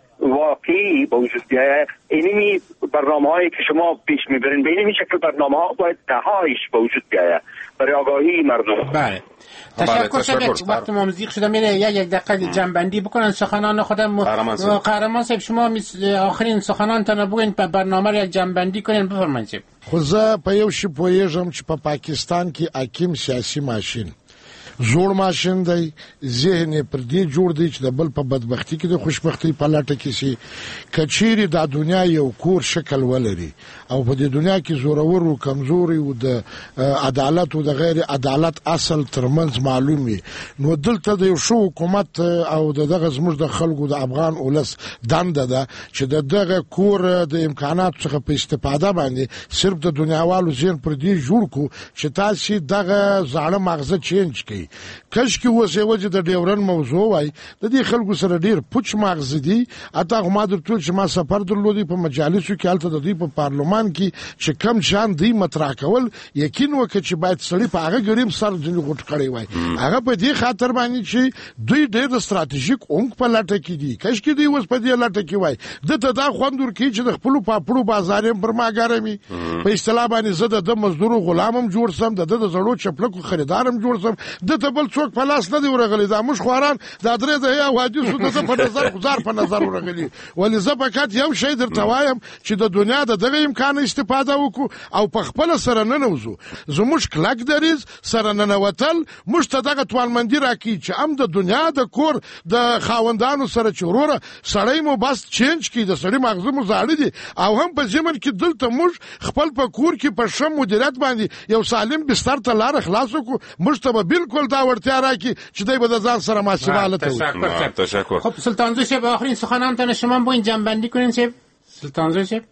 واقعی به وجود بیاید. اینمی برنامه‌هایی که شما پیش میبرین به این شکل برنامه‌ها باید دهایش به وجود بیاید برای آگاهی مردم. بله تشکر. شد وقت ما مزیق شده میره یک یک دقیقه جنبندی بکنن سخنان خودم. قهرمان صاحب شما آخرین سخنان تان بگین برنامه را یک جنبندی کنین بفرمایید. خو زه په یو شی پوهیږم چې په پاکستان کې حاکم سیاسي ماشین زوړ ماشین دی، ذهن یې پر دې جوړ دی چې د بل په بدبختي کې د خوشبختي په لټه کې سي. کچيري د دنیا یو کور شکل ولري او په دې دنیا کې زورور او کمزوري او د عدالت او د غیر عدالت اصل ترمنځ معلوم وي، نو دلته د یو شو حکومت او دغه زموږ د خلکو د افغان اولس دنده ده چې دغه کور د امکانات څخه په استفاده باندې صرف د دنیاوالو ذهن پر دې جوړ کو چې تاسو دغه ځاړه مغزه چینج کړئ. کش کې وځي وځي د ډیورن موضوع وای د دې خلکو سره ډیر پوچ مغز دي. اته ما درته چې ما سفر درلودي په مجالسو کې الته د دې په پارلمان کې چې کم شان دی مطرح کول یقین وکړي چې باید سړی په هغه ګریم سر ځنی غټ کړی وای. هغه په دې خاطر باندې چې دوی ډېر استراتیژیک اونګ په لټه کې دي. کش کې دی اوس په دې لټه کې وای د ته دا خوندور کې چې د خپل پاپړو بازار پر ما ګرمي په اصطلاح باندې زده د مزدور غلامم جوړ سم، د د زړو چپلکو خریدارم جوړ سم، د ته بل څوک په لاس نه دی ورغلی. دا مش خواران دا درې د یا حدیثو د په نظر گزار په نظر ورغلی. ولې زه فقط یو شی درته وایم چې د دنیا د دغه امکان استفاده وکړو او په خپل سره نه نوځو. زموږ کلک دریز سره نه نوتل مش ته دغه توانمندي راکې چې هم د دنیا د کور د خاوندانو سره چوروره سړی مو بس چینج کی د سړی مغزه مو زاړه دي او هم په زمن کې دلته موږ خپل په کور کې په شم مدیریت باندې یو سالم بستر ته لار خلاص وکړو. موږ ته بالکل دا ورتیا راکې چې دوی به د ځان سره ماسیواله ته. تشکر. خب سلطان زوی صاحب آخرین سخنانتان شما با این جنبندی کنین صاحب. سلطان زوی صاحب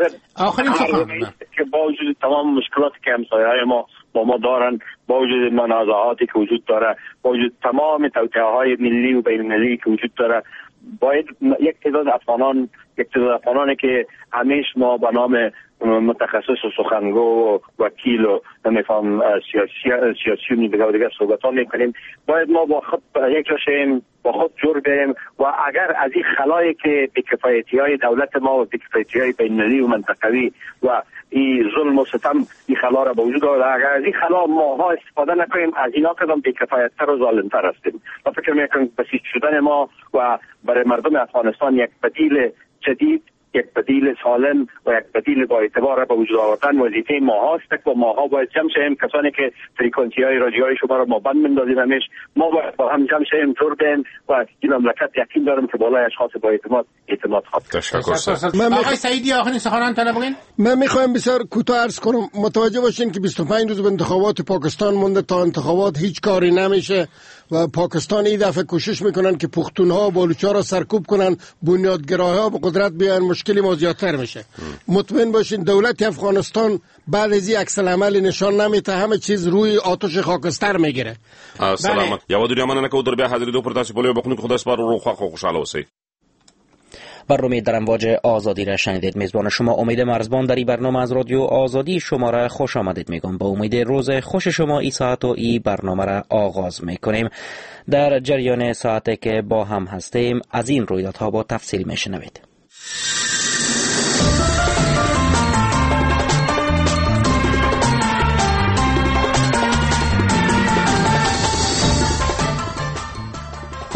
آخرین سخنان که با وجود تمام مشکلاتی که همسایه‌های ما با ما دارن، با وجود منازعاتی که وجود داره، با وجود تمام توطئه‌های ملی و بین‌المللی که وجود داره، باید یک تعداد افغانان یک تعداد افغانانی که همیشه ما به نام متخصص و سخنگو و وکیل و نمیفهم سیاسی سیاسیونی دیگه و دیگه صحبت ها میکنیم، باید ما با خود یک جا شیم، با خود جور بریم و اگر از این خلایی که بی‌کفایتی های دولت ما و بی‌کفایتی های بین‌المللی و منطقوی و این ظلم و ستم این خلا را به وجود آورده، اگر از این خلا ماها استفاده نکنیم از اینا کدام بی‌کفایت‌تر و ظالم‌تر هستیم. و فکر میکنم بسیج شدن ما و برای مردم افغانستان یک بدیل جدید، یک بدیل سالم و یک بدیل با اعتبار به وجود آوردن وظیفه ما هست و ماها باید جمع شیم. کسانی که فریکانسی های رادیو های شما را ما بند می‌اندازیم همیش، ما باید با هم جمع شیم، جور بیم و این مملکت یقین دارم که بالای اشخاص با اعتماد اعتماد خواهد. تشکر. من آقای سعیدی آخرین سخنان تنه بگین. من میخوایم بسیار کوتاه عرض کنم. متوجه باشین که بیست و پنج روز به انتخابات پاکستان مونده. تا انتخابات هیچ کاری نمیشه و پاکستان این دفعه کوشش میکنن که پختونها و بلوچا را سرکوب کنن، بنیادگراها به قدرت بیان، مشکلی ما زیادتر میشه. مطمئن باشین دولت افغانستان بعد از این عکس العمل نشان نمیده، همه چیز روی آتش خاکستر میگیره. سلامت. یو دنیا مننه که در بیا حاضری دو پر تاسو په لوی بخونی خدای سپار رو خو خوشاله اوسئ. برنامه در امواج آزادی را شنیدید. میزبان شما امید مرزبان در این برنامه از رادیو آزادی شما را خوش آمدید میگم. با امید روز خوش شما این ساعت و این برنامه را آغاز میکنیم. در جریان ساعتی که با هم هستیم از این رویدادها با تفصیل میشنوید.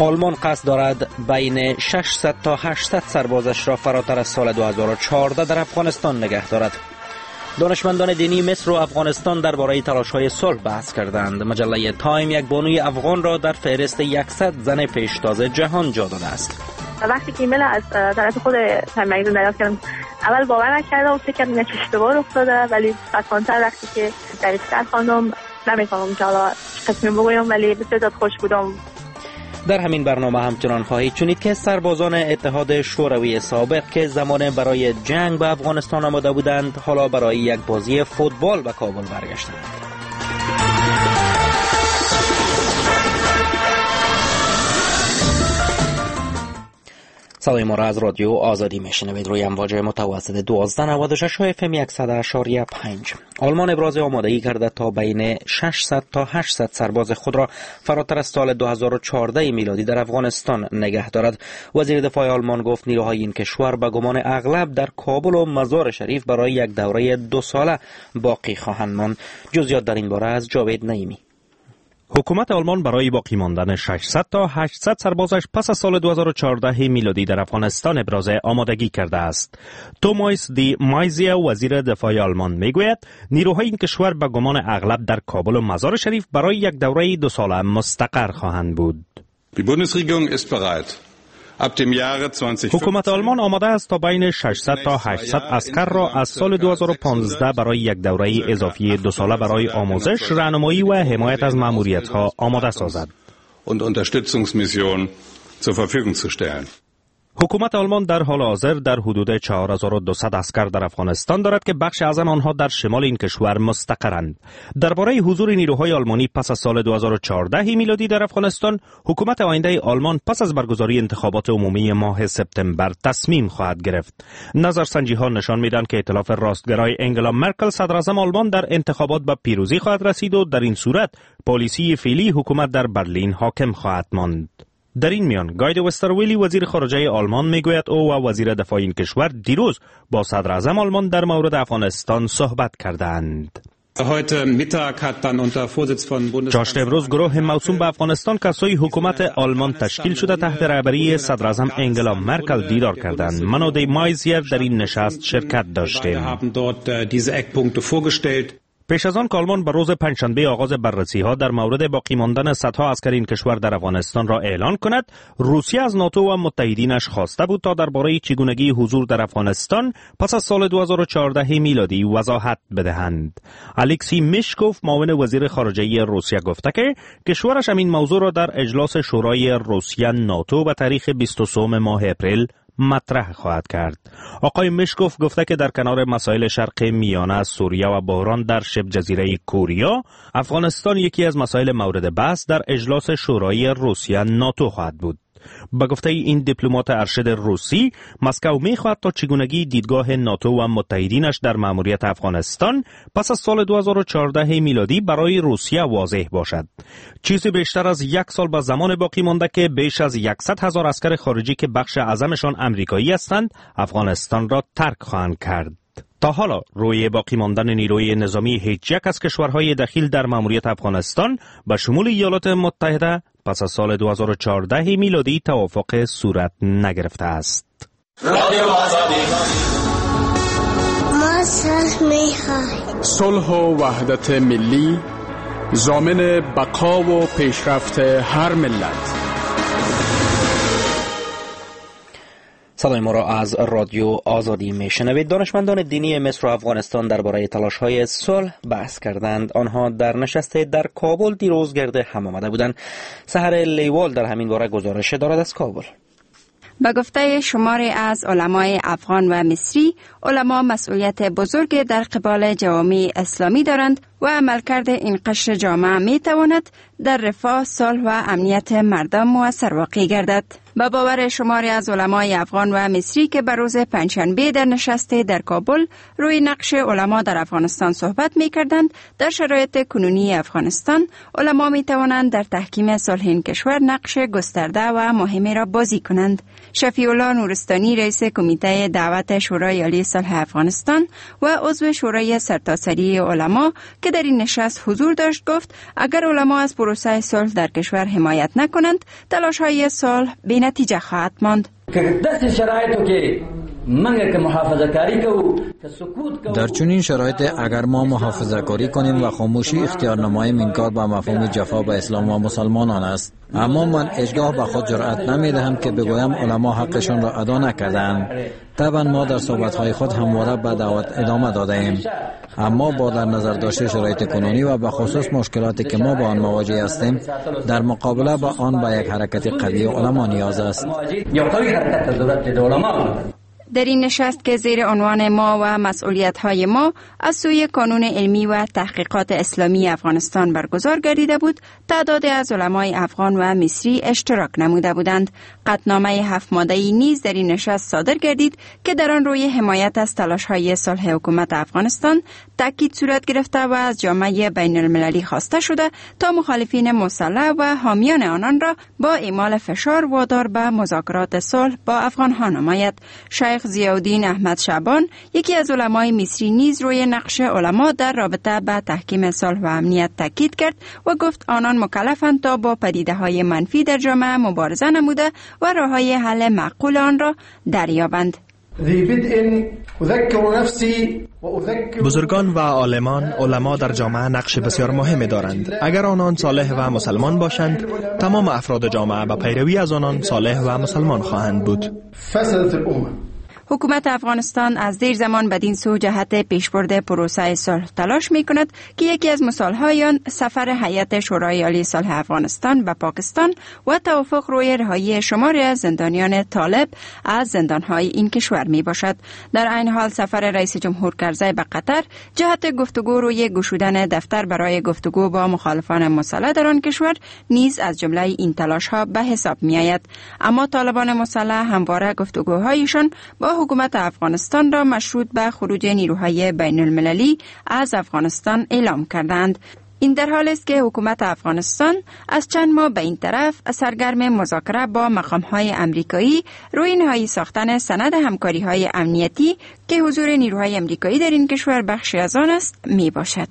آلمان قصد دارد بین ششصد تا هشتصد سربازش را فراتر از سال دو هزار و چهارده در افغانستان نگه دارد. دانشمندان دینی مصر و افغانستان درباره تلاش‌های صلح بحث کردند. مجله تایم یک بانوی افغان را در فهرست صد زن پیشتاز جهان جا داده است. وقتی که ایمیل از طرف خود تایم مگزین دریافت کردم، اول باور نکردم و فکر کردم یک اشتباه رخ داده، ولی بعدتر وقتی که دقیق‌تر خواندم نمی‌فهمم که حالا قسمی بگویم، ولی بسیار خوش بودم. در همین برنامه همچنان خواهید شنید که سربازان اتحاد شوروی سابق که زمان برای جنگ به افغانستان آمده بودند حالا برای یک بازی فوتبال به کابل برگشتند. صدای ما را از رادیو آزادی میشنوید روی امواج متوسط دوازده نود و شش اف ام صد و اشاری پنج. آلمان ابراز آمادگی کرده تا بین ششصد تا هشتصد سرباز خود را فراتر از سال دو هزار و چهارده میلادی در افغانستان نگه دارد. وزیر دفاع آلمان گفت نیروهای این کشور به گمان اغلب در کابل و مزار شریف برای یک دوره دو ساله باقی خواهند ماند. جزئیات در این باره از جاوید نعیمی. حکومت آلمان برای باقی ماندن ششصد تا هشتصد سربازش پس از سال دو هزار و چهارده میلادی در افغانستان ابراز آمادگی کرده است. تومایس دی مایزیا وزیر دفاع آلمان میگوید نیروهای این کشور به گمان اغلب در کابل و مزار شریف برای یک دوره دو ساله مستقر خواهند بود. Die Bundesregierung ist bereit. حکومت آلمان آماده است تا بین ششصد تا هشتصد عسکر را از سال دو هزار و پانزده برای یک دوره اضافی دو ساله برای آموزش، راهنمایی و حمایت از ماموریت‌ها آماده سازد. und Unterstützungsmission zur Verfügung zu stellen. حکومت آلمان در حال حاضر در حدود چهار هزار و دویست عسکر در افغانستان دارد که بخش اعظم آنها در شمال این کشور مستقرند. درباره حضور نیروهای آلمانی پس از سال دو هزار و چهارده میلادی در افغانستان، حکومت آینده آلمان پس از برگزاری انتخابات عمومی ماه سپتامبر تصمیم خواهد گرفت. نظرسنجی ها نشان میدهند که ائتلاف راستگرای انگلا مرکل صدراعظم آلمان در انتخابات به پیروزی خواهد رسید و در این صورت پالیسی فعلی حکومت در برلین حاکم خواهد ماند. در این میان گاید وسترویلی وزیر خارجه آلمان میگوید او و وزیر دفاع این کشور دیروز با صدر اعظم آلمان در مورد افغانستان صحبت کردند. چاشت امروز گروه موسوم به افغانستان که سوی حکومت آلمان تشکیل شده تحت رهبری صدر اعظم انگلا مرکل دیدار کردند. من و دی مایزیر در این نشست شرکت داشتیم. پیش از آن که آلمان به روز پنجشنبه آغاز بررسی ها در مورد باقی ماندن صدها عسکر این کشور در افغانستان را اعلان کند، روسیه از ناتو و متحدینش خواسته بود تا درباره چگونگی حضور در افغانستان پس از سال دو هزار و چهارده میلادی وضاحت بدهند. الکسی میشکوف معاون وزیر خارجه روسیه گفته که کشورش همین موضوع را در اجلاس شورای روسیه ناتو به تاریخ بیست و سه ماه اپریل مطرح خواهد کرد. آقای مشکوف گفته که در کنار مسائل شرق میانه، سوریه و بحران در شبه جزیره کوریا، افغانستان یکی از مسائل مورد بحث در اجلاس شورای روسیه ناتو خواهد بود. با گفته این دیپلمات ارشد روسی، مسکو می‌خواهد تا چگونگی دیدگاه ناتو و متحدینش در مأموریت افغانستان پس از سال دو هزار و چهارده میلادی برای روسیه واضح باشد. چیزی بیشتر از یک سال به زمان باقی مانده که بیش از صد هزار عسکر خارجی که بخش اعظمشان آمریکایی هستند، افغانستان را ترک خواهند کرد. تا حالا روی باقی ماندن نیروی نظامی هیچ یک از کشورهای دخیل در مأموریت افغانستان به شمول ایالات متحده پس از سال دو هزار و چهارده میلادی توافق صورت نگرفته است. ما صلح می‌خواهیم. صلح و وحدت ملی ضامن بقا و پیشرفت هر ملت. صدای ما را از رادیو آزادی میشنوید. دانشمندان دینی مصر و افغانستان درباره تلاش‌های صلح بحث کردند. آنها در نشست در کابل دیروز گرد هم آمده بودند. سحر لیوال در همین باره گزارش دارد از کابل. به گفته شماری از علمای افغان و مصری، علما مسئولیت بزرگ در قبال جوامع اسلامی دارند و عملکرد این قشر جامعه می تواند در رفاه، صلح و امنیت مردم مؤثر واقع گردد. به باور شماری از علمای افغان و مصری که به روز پنجشنبه در نشست در کابل روی نقش علما در افغانستان صحبت می کردند، در شرایط کنونی افغانستان علما می توانند در تحکیم صلح این کشور نقش گسترده و مهمی را بازی کنند. شفیع الله نورستانی رئیس کمیته دعوت شورای عالی صلح افغانستان و عضو شورای سرتاسری علما که در این نشست حضور داشت گفت اگر علما از پروسه پروسه صلح در کشور حمایت نکنند، تلاش‌های صلح بی‌نتیجه خواهد ماند. در چنین شرایط اگر ما محافظه کاری کنیم و خاموشی اختیار نماییم، این کار با مفهوم جفا به اسلام و مسلمانان است. اما من هیچگاه به خود جرأت نمی دهم که بگویم علما حقشان را ادا نکردند. طبعا ما در صحبت‌های خود همواره به دعوت ادامه داده ایم، اما با در نظر داشته شرایط کنونی و به خصوص مشکلاتی که ما با آن مواجه هستیم، در مقابله با آن به یک حرکت قوی علما نیاز است. در این نشست که زیر عنوان ما و مسئولیت‌های ما از سوی کانون علمی و تحقیقات اسلامی افغانستان برگزار گردیده بود، تعدادی از علمای افغان و مصری اشتراک نموده بودند. قطعنامه هفت ماده‌ای نیز در این نشست صادر گردید که در آن روی حمایت از تلاش‌های صلح حکومت افغانستان تاکید صورت گرفته و از جامعه بین المللی خواسته شده تا مخالفین مسلح و حامیان آنان را با اعمال فشار وادار به مذاکرات صلح با افغان‌ها نماید. شیخ ضیاءالدین احمد شعبان، یکی از علمای مصری، نیز روی نقش علما در رابطه با تحکیم صلح و امنیت تاکید کرد و گفت آنان مکلفند تا با پدیده‌های منفی در جامعه مبارزه نموده و راه‌های حل معقول آن را دریابند. بزرگان و عالمان، علما در جامعه نقش بسیار مهمی دارند. اگر آنان صالح و مسلمان باشند، تمام افراد جامعه به پیروی از آنان صالح و مسلمان خواهند بود. حکومت افغانستان از دیر زمان بدین سو جهت پیشبرد پروسه صلح تلاش می کند که یکی از مثال‌های آن سفر هیئت شورای عالی صلح افغانستان به پاکستان و توافق روی رهایی شماری از زندانیان طالب از زندان‌های این کشور می باشد. در عین حال سفر رئیس جمهور کرزی به قطر جهت گفتگو روی گشودن دفتر برای گفتگو با مخالفان مسلح در آن کشور نیز از جمله این تلاش‌ها به حساب می آید. اما طالبان مسلح همواره گفتگوهایشان با حکومت افغانستان را مشروط به خروج نیروهای بین المللی از افغانستان اعلام کردند. این در حال است که حکومت افغانستان از چند ماه به این طرف سرگرم مذاکره با مقام‌های امریکایی روی نهایی ساختن سند همکاری‌های امنیتی که حضور نیروهای امریکایی در این کشور بخشی از آن است می باشد.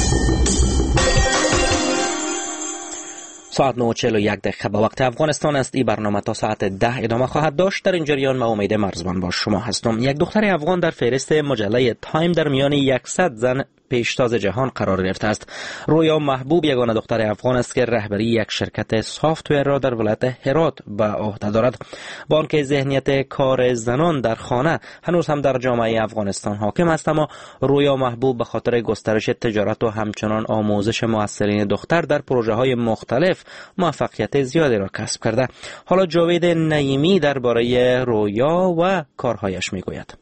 ساعت نه و چهل و یک دقیقه به وقت افغانستان است. این برنامه تا ساعت ده ادامه خواهد داشت. در این جریان ما امید مرزبان با شما هستم. یک دختر افغان در فهرست مجله تایم در میان صد زن پیشتاز جهان قرار گرفته است. رویا محبوب یگانه دختر افغان است که رهبری یک شرکت سافت‌ویر را در ولایت هرات به عهده دارد. با آنکه ذهنیت کار زنان در خانه هنوز هم در جامعه افغانستان حاکم است، اما رویا محبوب به خاطر گسترش تجارت و همچنان آموزش مؤثرین دختر در پروژه‌های مختلف موفقیت زیادی را کسب کرده. حالا جاوید نعیمی درباره رویا و کارهایش میگوید.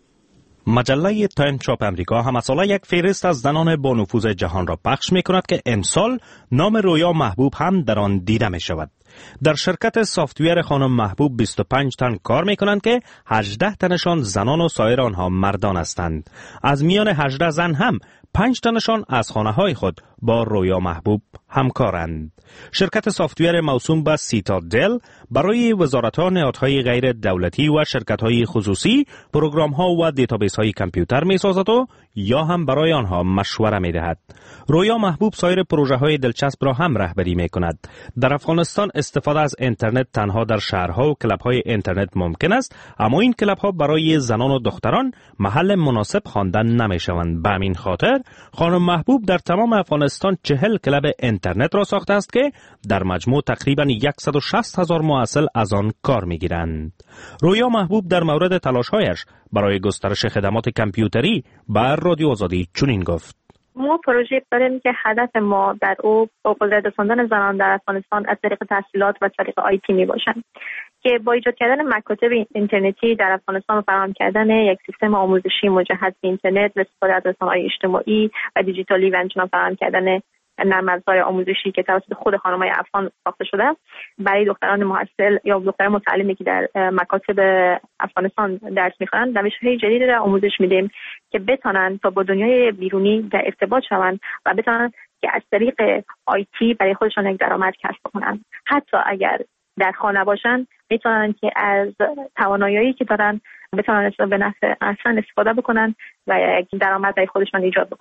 مجله تایم چاپ امریکا هم ساله یک فهرست از زنان با نفوذ جهان را پخش می کند که امسال نام رویا محبوب هم در آن دیده می شود. در شرکت سافتویر خانم محبوب بیست و پنج تن کار می کنند که هجده تنشان زنان و سایر آنها مردان هستند. از میان هجده زن هم پنج تنشان از خانه های خود با رویا محبوب همکارند. شرکت سافتویر موسوم به سیتادل برای وزارت‌ها، نهادهای غیر دولتی و شرکت‌های خصوصی پروگرام‌ها و دیتابیس‌های کامپیوتر می‌سازد و یا هم برای آنها مشوره می‌دهد. رویا محبوب سایر پروژه‌های دلچسب را هم رهبری می‌کند. در افغانستان استفاده از اینترنت تنها در شهرها و کلب‌های اینترنت ممکن است، اما این کلب‌ها برای زنان و دختران محل مناسب خواندن نمی‌شوند. به همین خاطر خانم محبوب در تمام افغانستان چهل کلب اینترنت را ساخته است که در مجموع تقریباً صد و شصت هزار محصل از آن کار می‌گیرند. رویا محبوب در مورد تلاش‌هایش برای گسترش خدمات کامپیوتری بر رادیو آزادی چنین گفت: ما پروژه داریم که هدف ما در او با قدرت رساندن زنان در افغانستان از طریق تحصیلات و طریق آیتی می باشند که با ایجاد کردن مکاتب اینترنتی در افغانستان و فراهم کردن یک سیستم آموزشی مجهز به اینترنت و استفاده از رسانه‌های اجتماعی و دیجیتالی و همچنین فراهم کردن نرم افزار آموزشی که توسط خود خانم‌های افغان ساخته شده برای دختران محصل یا دختران متعلمی که در مکاتب افغانستان درس می‌خوانند روش‌های جدید را آموزش میدیم که بتونن تا با دنیای بیرونی در ارتباط شوند و بتونن که از طریق آیتی برای خودشان یک درآمد کسب کنند. حتی اگر در خانه باشن میتونن که از توانایی‌هایی که دارن بتونن به نفع اصلا استفاده بکنن و یک درآمد برای خودشان ایجاد بکنن.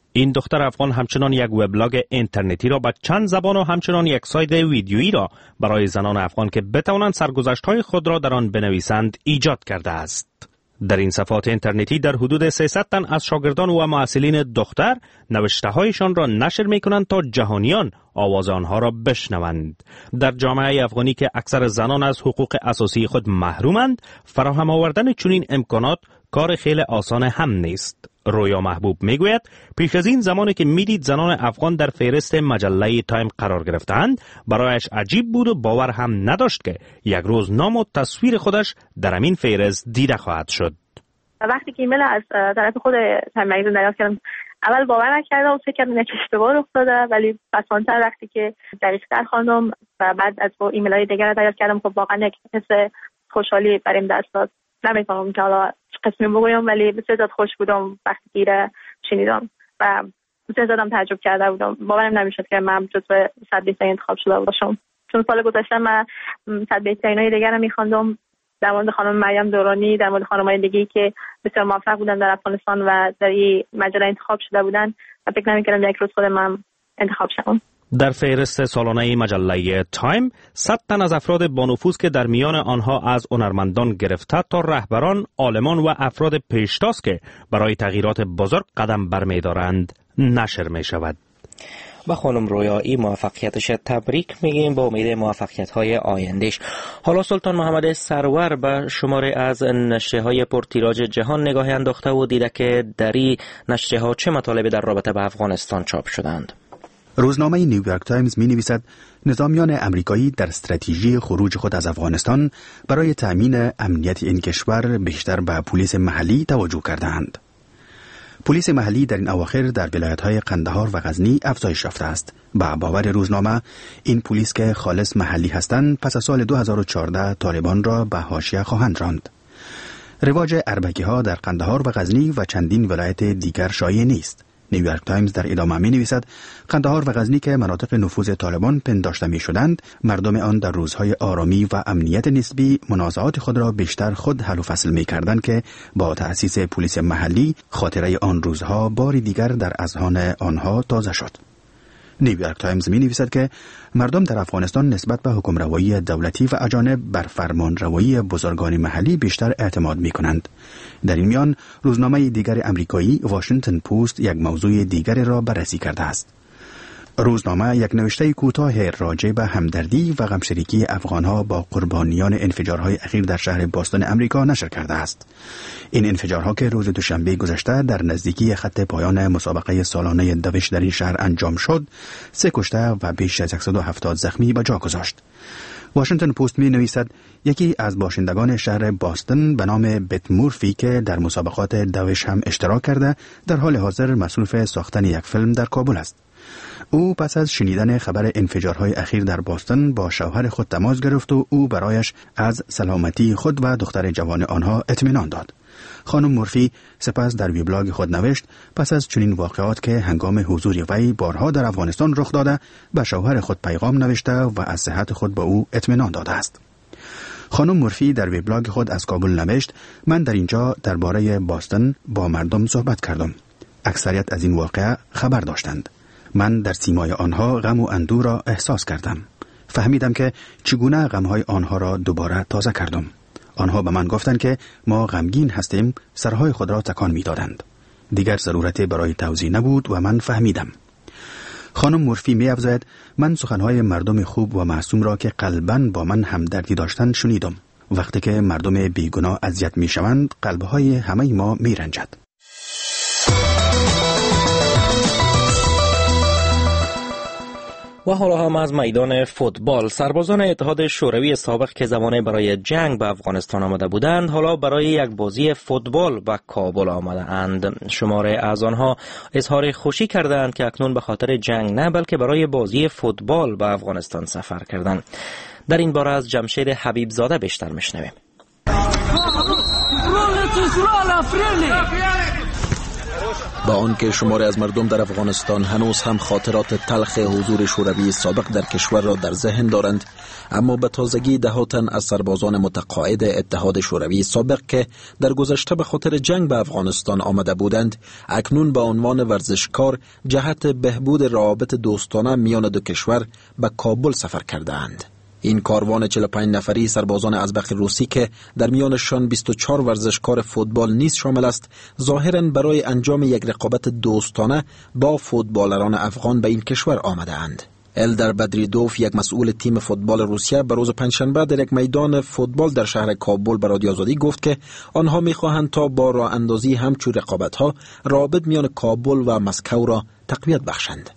این دختر افغان همچنان یک وبلاگ اینترنتی را به چند زبان و همچنان یک سایت ویدیویی را برای زنان افغان که بتوانند سرگذشت‌های خود را در آن بنویسند ایجاد کرده است. در این صفحات اینترنتی در حدود سیصد تن از شاگردان و معلولین دختر نوشته‌هایشان را نشر می‌کنند تا جهانیان آواز آنها را بشنوند. در جامعه افغانی که اکثر زنان از حقوق اساسی خود محرومند، فراهم آوردن چنین امکانات کار خیلی آسان هم نیست. رویا محبوب میگوید پیش از این زمانی که میدید زنان افغان در فهرست مجله تایم قرار گرفتند، برایش عجیب بود و باور هم نداشت که یک روز نام و تصویر خودش در همین فهرست دیده خواهد شد. وقتی که ایمیل از طرف خود تایم مگزین دریافت کردم، اول باور نکردم و فکر کردم یک اشتباه رخ داده، ولی پس‌آن‌تر وقتی که دقیق‌تر خواندم و بعد از ایمیل‌های دیگر دریافت کردم که واقعا یک حس خوشحالی برام دست داد. نمی‌فهمم که حالا قسمی بگویم، ولی بسیار زیاد خوش بودم وقتی که شنیدم و بسیار زیادم تعجب کرده بودم. باورم نمیشد که من جزو صد بهترین انتخاب شده باشم، چون سال گذشته من صد بهترینای دیگر رو می‌خواندم، در مورد خانم مریم دورانی، در مورد خانم‌های دیگه‌ای که بسیار موفق بودن در افغانستان و در این مجله انتخاب شده بودن و فکر نمی‌کردم یک روز خود من انتخاب شوم. در فهرست سالانه مجله تایم، صد تن از افراد با نفوذ که در میان آنها از هنرمندان گرفته تا رهبران، عالمان و افراد پیشتاز که برای تغییرات بزرگ قدم برمی‌دارند نشر می‌شود. با خانم رویایی موفقیتش تبریک میگیم با امید موفقیت‌های آیندهش. حالا سلطان محمد سرور به شماره از نشریه‌های پرتیراژ جهان نگاهی انداخته و دیده که در این نشریه‌ها چه مطالبی در رابطه با افغانستان چاپ شدند. روزنامه نیویورک تایمز می نویسد نظامیان امریکایی در استراتژی خروج خود از افغانستان برای تأمین امنیت این کشور بیشتر به پلیس محلی توجه کردند. پلیس محلی در این اواخر در ولایت‌های قندهار و غزنی افزایش یافته است. با باور روزنامه این پلیس که خالص محلی هستند پس از سال دو هزار و چهارده طالبان را به حاشیه خواهند راند. رواج اربکی‌ها در قندهار و غزنی و چندین ولایت دیگر شایع نیست. نیویورک تایمز در ادامه می نویسد قندهار و غزنی که مناطق نفوذ طالبان پنداشته می شدند، مردم آن در روزهای آرامی و امنیت نسبی منازعات خود را بیشتر خود حل و فصل می کردند که با تأسیس پلیس محلی خاطره آن روزها باری دیگر در اذهان آنها تازه شد. نیویورک تایمز می نویسد که مردم در افغانستان نسبت به حکمروایی دولتی و اجانب بر فرمانروایی بزرگان محلی بیشتر اعتماد می کنند. در این میان روزنامه دیگر امریکایی واشنگتن پست یک موضوع دیگر را بررسی کرده است. روزنامه یک نوشته کوتاه راجع به همدردی و غمشریکی افغانها با قربانیان انفجارهای اخیر در شهر باستون امریکا نشر کرده است. این انفجارها که روز دوشنبه گذشته در نزدیکی خط پایان مسابقه سالانه دوش در این شهر انجام شد، سه کشته و بیش از صد و هفتاد زخمی به جا گذاشت. واشنگتن پست می نویسد یکی از باشندگان شهر باستون به نام بت مورفی که در مسابقات دوش هم اشتراک کرده، در حال حاضر مصروف ساختن یک فیلم در کابل است. او پس از شنیدن خبر انفجارهای اخیر در باستون با شوهر خود تماس گرفت و او برایش از سلامتی خود و دختر جوان آنها اطمینان داد. خانم مورفی سپس در وبلاگ خود نوشت پس از چنین واقعات که هنگام حضور وی بارها در افغانستان رخ داده، به شوهر خود پیغام نوشته و از صحت خود به او اطمینان داده است. خانم مورفی در وبلاگ خود از کابل نوشت من در اینجا درباره باستون با مردم صحبت کردم. اکثریت از این واقعه خبر داشتند. من در سیمای آنها غم و اندوه را احساس کردم. فهمیدم که چگونه غمهای آنها را دوباره تازه کردم. آنها به من گفتند که ما غمگین هستیم، سرهای خود را تکان می دادند. دیگر ضرورت برای توضیح نبود و من فهمیدم. خانم مورفی می افزاید من سخنهای مردم خوب و معصوم را که قلباً با من همدردی داشتند شنیدم. وقتی که مردم بیگناه اذیت می شوند، قلبهای همه ما می رنجد. و حالا هم از میدان فوتبال، سربازان اتحاد شوروی سابق که زمانه برای جنگ به افغانستان آمده بودند حالا برای یک بازی فوتبال به کابل آمده اند. شماره از آنها اظهار خوشی کردند که اکنون به خاطر جنگ نه بلکه برای بازی فوتبال به افغانستان سفر کردند. در این باره از جمشید حبیب زاده بیشتر میشنویم. با آنکه شماری از مردم در افغانستان هنوز هم خاطرات تلخ حضور شوروی سابق در کشور را در ذهن دارند، اما به تازگی ده تن از سربازان متقاعد اتحاد شوروی سابق که در گذشته به خاطر جنگ به افغانستان آمده بودند، اکنون به عنوان ورزشکار جهت بهبود روابط دوستانه میان دو کشور به کابل سفر کرده‌اند. این کاروان چهل و پنج نفری سربازان ازبق روسی که در میانشان بیست و چهار ورزشکار فوتبال نیز شامل است، ظاهراً برای انجام یک رقابت دوستانه با فوتبالران افغان به این کشور آمده اند. الدر بدریدوف، یک مسئول تیم فوتبال روسیه، به روز پنجشنبه در یک میدان فوتبال در شهر کابل به رادیو آزادی گفت که آنها می‌خواهند تا با راه اندازی همچون رقابت‌ها رابط میان کابل و مسکو را تقویت بخشند.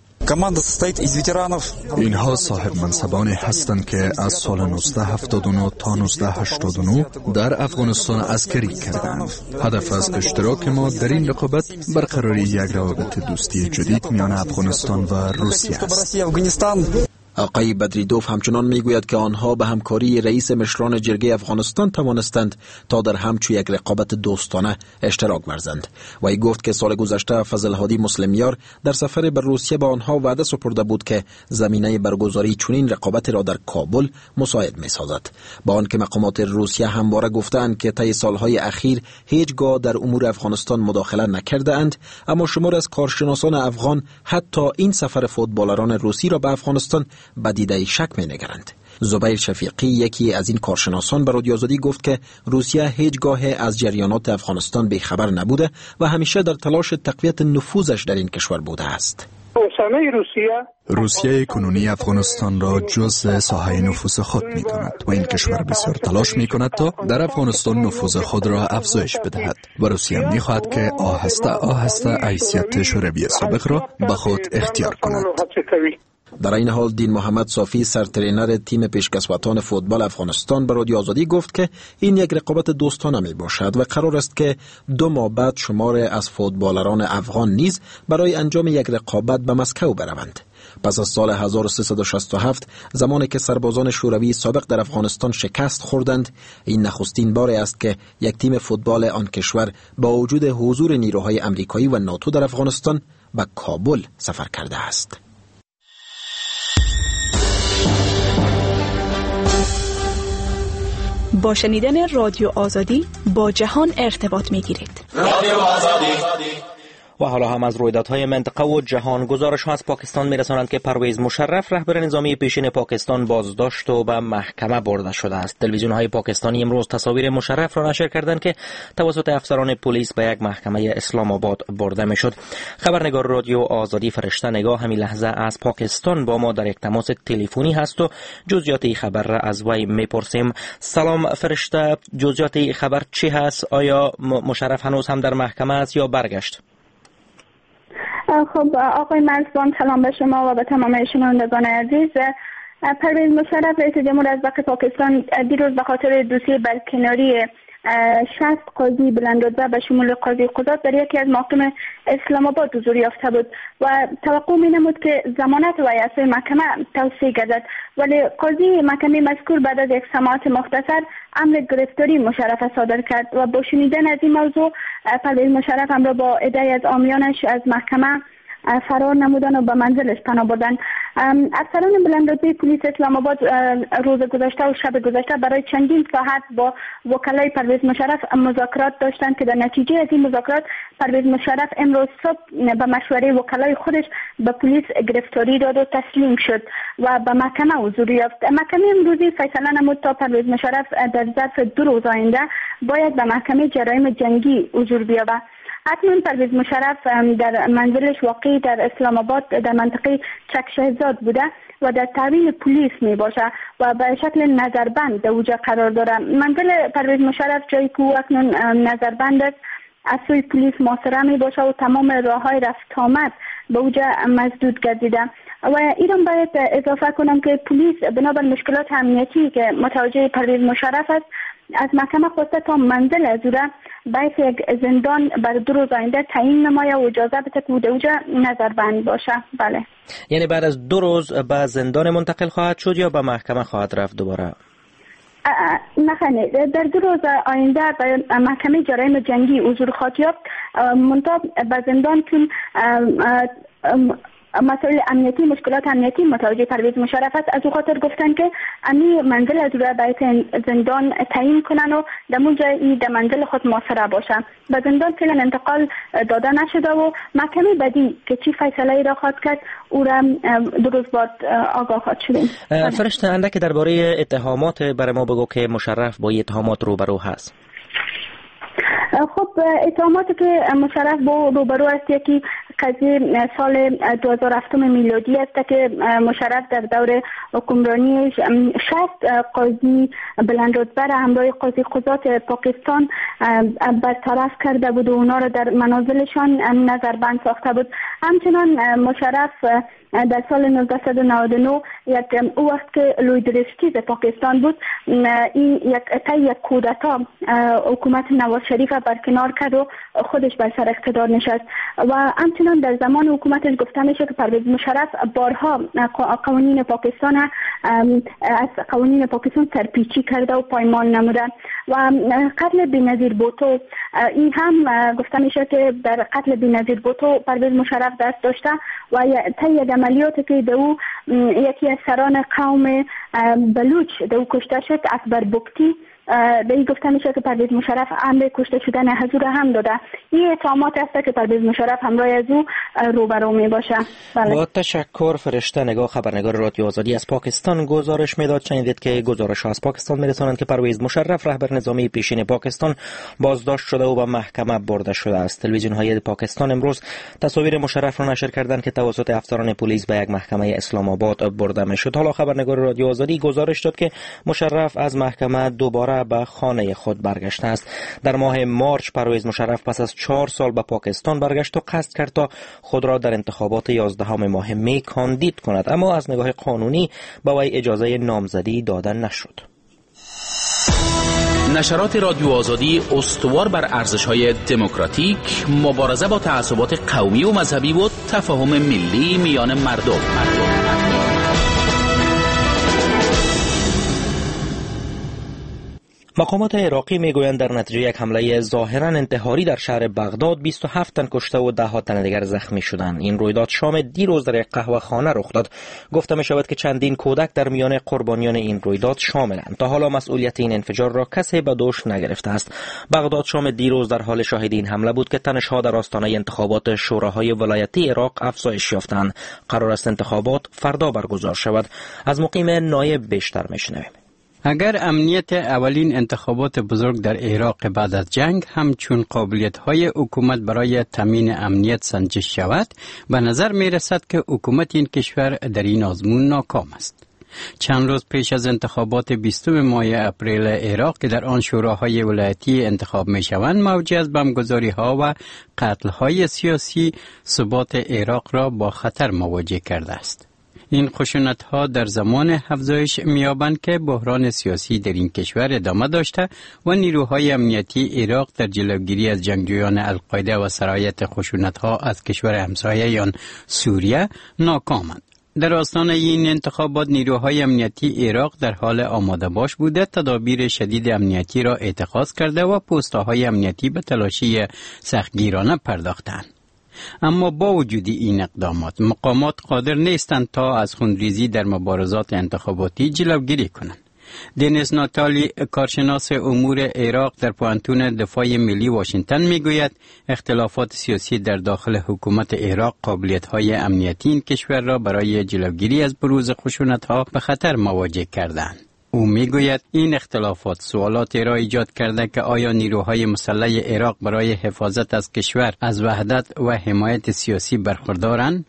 اینها صاحب منصبانی هستند که از سال نوزده هفتاد و نه تا نوزده هشتاد و نه در افغانستان عسکری کردند. هدف از اشتراک ما در این رقابت برقراری یک روابط دوستی جدید میان افغانستان و روسیه است. آقای بدریدوف همچنان میگوید که آنها به همکاری رئیس مشران جرگه افغانستان توانستند تا در همچو یک رقابت دوستانه اشتراک ورزند. و ای گفت که سال گذشته فضل هادی مسلمیار در سفر به روسیه به آنها وعده سپرده بود که زمینه برگزاری چنین رقابت را در کابل مساعد می‌سازد. با آنکه مقامات روسیه همواره گفتند که طی سالهای اخیر هیچگاه در امور افغانستان مداخله نکرده‌اند، اما شمار از کارشناسان افغان حتی این سفر فوتبالران روسی را به افغانستان با دیده شک می نگرند. زبیر شفیقی، یکی از این کارشناسان، به رادیو آزادی گفت که روسیه هیچگاه از جریانات افغانستان بیخبر نبوده و همیشه در تلاش تقویت نفوذش در این کشور بوده است. روسیه روسیه کنونی افغانستان را جزء ساحه نفوذ خود می داند و این کشور بسیار تلاش می کند تا در افغانستان نفوذ خود را افزایش بدهد و روسیه می خواهد که آهسته آهسته حیثیت شوروی سابق را به خود اختیار کند. در این حال دین محمد صافی، سرترینر تیم پیشکسوتان فوتبال افغانستان، به رادیو آزادی گفت که این یک رقابت دوستانه می باشد و قرار است که دو ماه بعد شمار از فوتبالران افغان نیز برای انجام یک رقابت به مسکو بروند. پس از سال هزار و سیصد و شصت و هفت، زمانی که سربازان شوروی سابق در افغانستان شکست خوردند، این نخستین بار است که یک تیم فوتبال آن کشور با وجود حضور نیروهای آمریکایی و ناتو در افغانستان به کابل سفر کرده است. با شنیدن رادیو آزادی با جهان ارتباط می‌گیرید. رادیو آزادی. و حالا هم از رویدادهای منطقه و جهان گزارش ها از پاکستان میرسانند که پرویز مشرف، رهبر نظامی پیشین پاکستان، بازداشت و به محکمه برده شده است. تلویزیون های پاکستانی امروز تصاویر مشرف را نشر کردند که توسط افسران پلیس به یک محکمه اسلام آباد برده میشد. خبرنگار رادیو آزادی فرشته نگاه همین لحظه از پاکستان با ما در یک تماس تلفنی هست و جزئیات این خبر را از وی میپرسیم. سلام فرشته، جزئیات این خبر چی هست؟ آیا مشرف هنوز هم در محکمه است یا برگشت؟ خب آقای مرزبان، سلام به شما و به تمام شنوندگان عزیز. پرویز مشرف، رئیس جمهور ازبق پاکستان، دیروز به خاطر دوسیه برکناری شصت قاضی بلندرتبه به شمول قاضی قضات در یکی از محاکم اسلام آباد حضور یافته بود و توقع می نمود که ضمانت وی از محکمه توصیه گردد، ولی قاضی محکمه مذکور بعد از یک سماعت مختصر امر گرفتاری مشرف صادر کرد و با شنیدن از این موضوع پرویز مشرف همراه با عده‌ای از عامیانش از محکمه فرار نمودن و به منزلش پناه بردن. افسران بلندرتبه پلیس اسلام آباد روز گذشته و شب گذشته برای چندین ساعت با وکلای پرویز مشرف مذاکرات داشتند که در نتیجه از این مذاکرات پرویز مشرف امروز صبح به مشوره وکلای خودش به پلیس گرفتاری داد و تسلیم شد و به محکمه حضور یافت. محکمه امروزی فیصله نمود تا پرویز مشرف در ظرف دو روز آینده باید به محکمه جرایم جنگی حضور بیابد. اکنون پرویز مشرف در منزلش واقع در اسلام آباد در منطقه چک شهزاد بوده و در تعویل پلیس می باشه و به شکل نظربند در اوجه قرار داره. منزل پرویز مشرف جایی که اکنون نظربند است از سوی پلیس محاصره می باشه و تمام راه های رفت آمد به اوجه مسدود گردیده. و ایران باید اضافه کنم که پلیس بنابر مشکلات امنیتی که متوجه پرویز مشرف است از محکمه خواسته تا منزل از او را باید یک زندان بر دو روز آینده تعیین نماید و اجازه بده که اوجه نظربند باشه. بله، یعنی بعد از دو روز به زندان منتقل خواهد شد یا به محکمه خواهد رفت دوباره؟ نخنه در دو روز آینده به محکمه جرایم جنگی حضور خواهد یافت. منتها به زندان چون مسائل امنیتی، مشکلات امنیتی متوجه پرویز مشرف است، از او خاطر گفتن که امی منزل از را باید زندان تعیین کنن و در اونجا ای در منزل خود محاصره باشن. به زندان فعلا انتقال داده نشده و محکمه بعدی که چی فیصله ای را خواهد کرد او را دو روز بعد آگاه خواهد شدیم. فرشته اندک درباره اتهامات برای ما بگو که مشرف با اتهامات روبرو هست. خب اتهاماتی که مشرف با روبرو است یکی قضیه سال دو هزار و هفت میلادی است که مشرف در دور حکمرانی شصت قاضی بلندرتبه را همراه قاضی قضات پاکستان برطرف کرده بود و اونا را در منازلشان نظربند ساخته بود. همچنان مشرف در سال نوزده و نود و نه یک او وقت که لوی درشتیز پاکستان بود این یک تا یک کودتا حکومت نواز شریف برکنار کرد و خودش بر سر اقتدار نشست و همچنان در زمان حکومتش گفته میشه که پرویز مشرف بارها قوانین پاکستان از قوانین پاکستان سرپیچی کرده و پایمال نموده و قتل بی‌نظیر بوتو این هم گفته میشه که در قتل بی‌نظیر بوتو پرویز مشرف دست داشته و تا یک عملیاتی که دو یکی از سران قوم بلوچ دو کشته شد، اکبر بکتی، به این گفته میشه که پرویز مشرف امر کشته شدن حضور هم داده. این اتهامات است که پرویز مشرف همراه از او روبرو می باشه. بله. با تشکر. فرشته نگاه، خبرنگار رادیو آزادی از پاکستان گزارش میداد. شنیدید که گزارش از پاکستان میرسانند که پرویز مشرف رهبر نظامی پیشین پاکستان بازداشت شده و به محکمه برده شده است. تلویزیون های پاکستان امروز تصاویر مشرف را نشر کردند که توسط افسران پلیس به یک محکمه اسلام آباد برده میشد. حالا خبرنگار رادیو آزادی گزارش داد که مشرف از محکمه دوباره به خانه خود برگشته است. در ماه مارچ پرویز مشرف پس از چهار سال به پاکستان برگشت و قصد کرد تا خود را در انتخابات یازدهم ماه می کاندید کند، اما از نگاه قانونی به وی اجازه نامزدی داده نشد. نشرات رادیو آزادی استوار بر ارزش‌های دموکراتیک، مبارزه با تعصبات قومی و مذهبی و تفاهم ملی میان مردم. مردم. مقامات عراقی میگویند در نتیجه یک حمله ظاهراً انتحاری در شهر بغداد بیست و هفت تن کشته و ده ها تن دیگر زخمی شدند. این رویداد شام دیروز در یک قهوه خانه رخ داد. گفته می شود که چندین کودک در میان قربانیان این رویداد شاملند. تا حالا مسئولیت این انفجار را کسی به دوش نگرفته است. بغداد شام دیروز در حال شاهد این حمله بود که تنش‌ها در آستانه انتخابات شوراهای ولایتی عراق افزایش یافتند. قرار است انتخابات فردا برگزار شود. از مقیم نایب بیشتر میشنویم. اگر امنیت اولین انتخابات بزرگ در عراق بعد از جنگ همچون قابلیت‌های حکومت برای تامین امنیت سنجش شود، به نظر می‌رسد که حکومت این کشور در این آزمون ناکام است. چند روز پیش از انتخابات بیستم ماه اپریل عراق که در آن شوراهای ولایتی انتخاب می‌شوند، موجی از بمبگذاری‌ها و قتل‌های سیاسی ثبات عراق را با خطر مواجه کرده است. این خشونت‌ها در زمان افزایش می‌یابند که بحران سیاسی در این کشور ادامه داشته و نیروهای امنیتی عراق در جلوگیری از جنگجویان القاعده و سرایت خشونت‌ها از کشور همسایه آن سوریه ناکامند. در آستانه این انتخابات نیروهای امنیتی عراق در حال آماده باش بوده تدابیر شدید امنیتی را اتخاذ کرده و پست‌های امنیتی به تلاشی سختگیرانه پرداختند. اما با وجود این اقدامات مقامات قادر نیستند تا از خونریزی در مبارزات انتخاباتی جلوگیری کنند. دنیس ناتالی، کارشناس امور عراق در پوانتون دفاع ملی واشنگتن میگوید اختلافات سیاسی در داخل حکومت عراق قابلیت‌های امنیتی این کشور را برای جلوگیری از بروز خشونت‌ها به خطر مواجه کردند. او میگوید این اختلافات سوالاتی را ایجاد کرده که آیا نیروهای مسلح عراق برای حفاظت از کشور از وحدت و حمایت سیاسی برخوردارند؟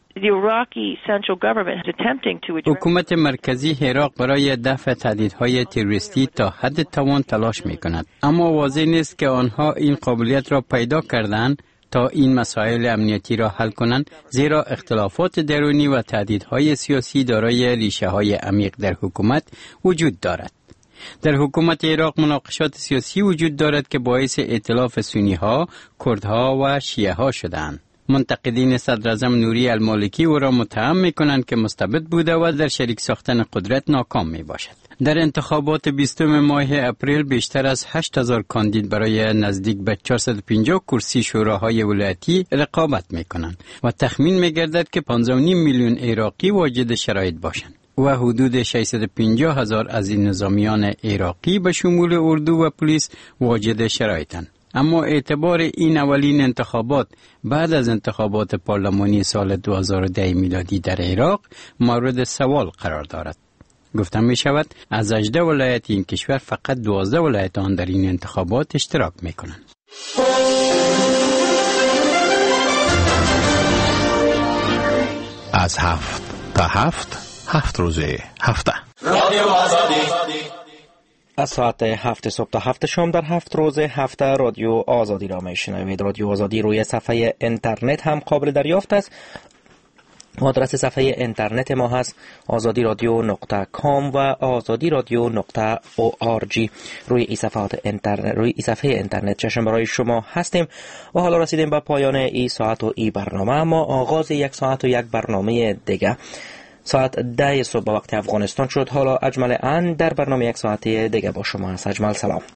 حکومت مرکزی عراق برای دفع تهدیدهای تروریستی تا حد توان تلاش میکند، اما واضح نیست که آنها این قابلیت را پیدا کردند تا این مسائل امنیتی را حل کنند، زیرا اختلافات درونی و تهدیدهای سیاسی دارای ریشه‌های عمیق در حکومت وجود دارد. در حکومت عراق مناقشات سیاسی وجود دارد که باعث ائتلاف سنی‌ها، کردها و شیعه‌ها شدند. منتقدین صدر اعظم نوری المالکی او را متهم می‌کنند که مستبد بوده و در شریک ساختن قدرت ناکام می‌باشد. در انتخابات بیستم ماه اپریل بیشتر از هشت هزار کاندید برای نزدیک به چهارصد و پنجاه کرسی شوراهای ولایتی رقابت می‌کنند و تخمین می‌گردد که پانزده و نیم میلیون عراقی واجد شرایط باشند و حدود ششصد و پنجاه هزار از این نظامیان عراقی به شمول اردو و پلیس واجد شرایطند. اما اعتبار این اولین انتخابات بعد از انتخابات پارلمانی سال دو هزار و ده میلادی در عراق مورد سوال قرار دارد. گفته می شود از هجده ولایت این کشور فقط دوازده ولایت آن در این انتخابات اشتراک می کنند. از هفت تا هفت هفت روزه هفته از ساعت هفت صبح تا هفت شام در هفت روز هفته رادیو آزادی را می شنوید. رادیو آزادی روی صفحه اینترنت هم قابل دریافت است. آدرس صفحه اینترنت ما هست آزادی رادیو نقطه کام و آزادی رادیو نقطه او آر جی. روی این صفحات اینترنت روی این صفحه اینترنت چشم برای شما هستیم و حالا رسیدیم به پایان این ساعت و این برنامه، اما آغاز یک ساعت و یک برنامه دیگه. ساعت ده صبح وقت افغانستان شد. حالا اجمل ان در برنامه یک ساعت دیگه با شما است. اجمل سلام.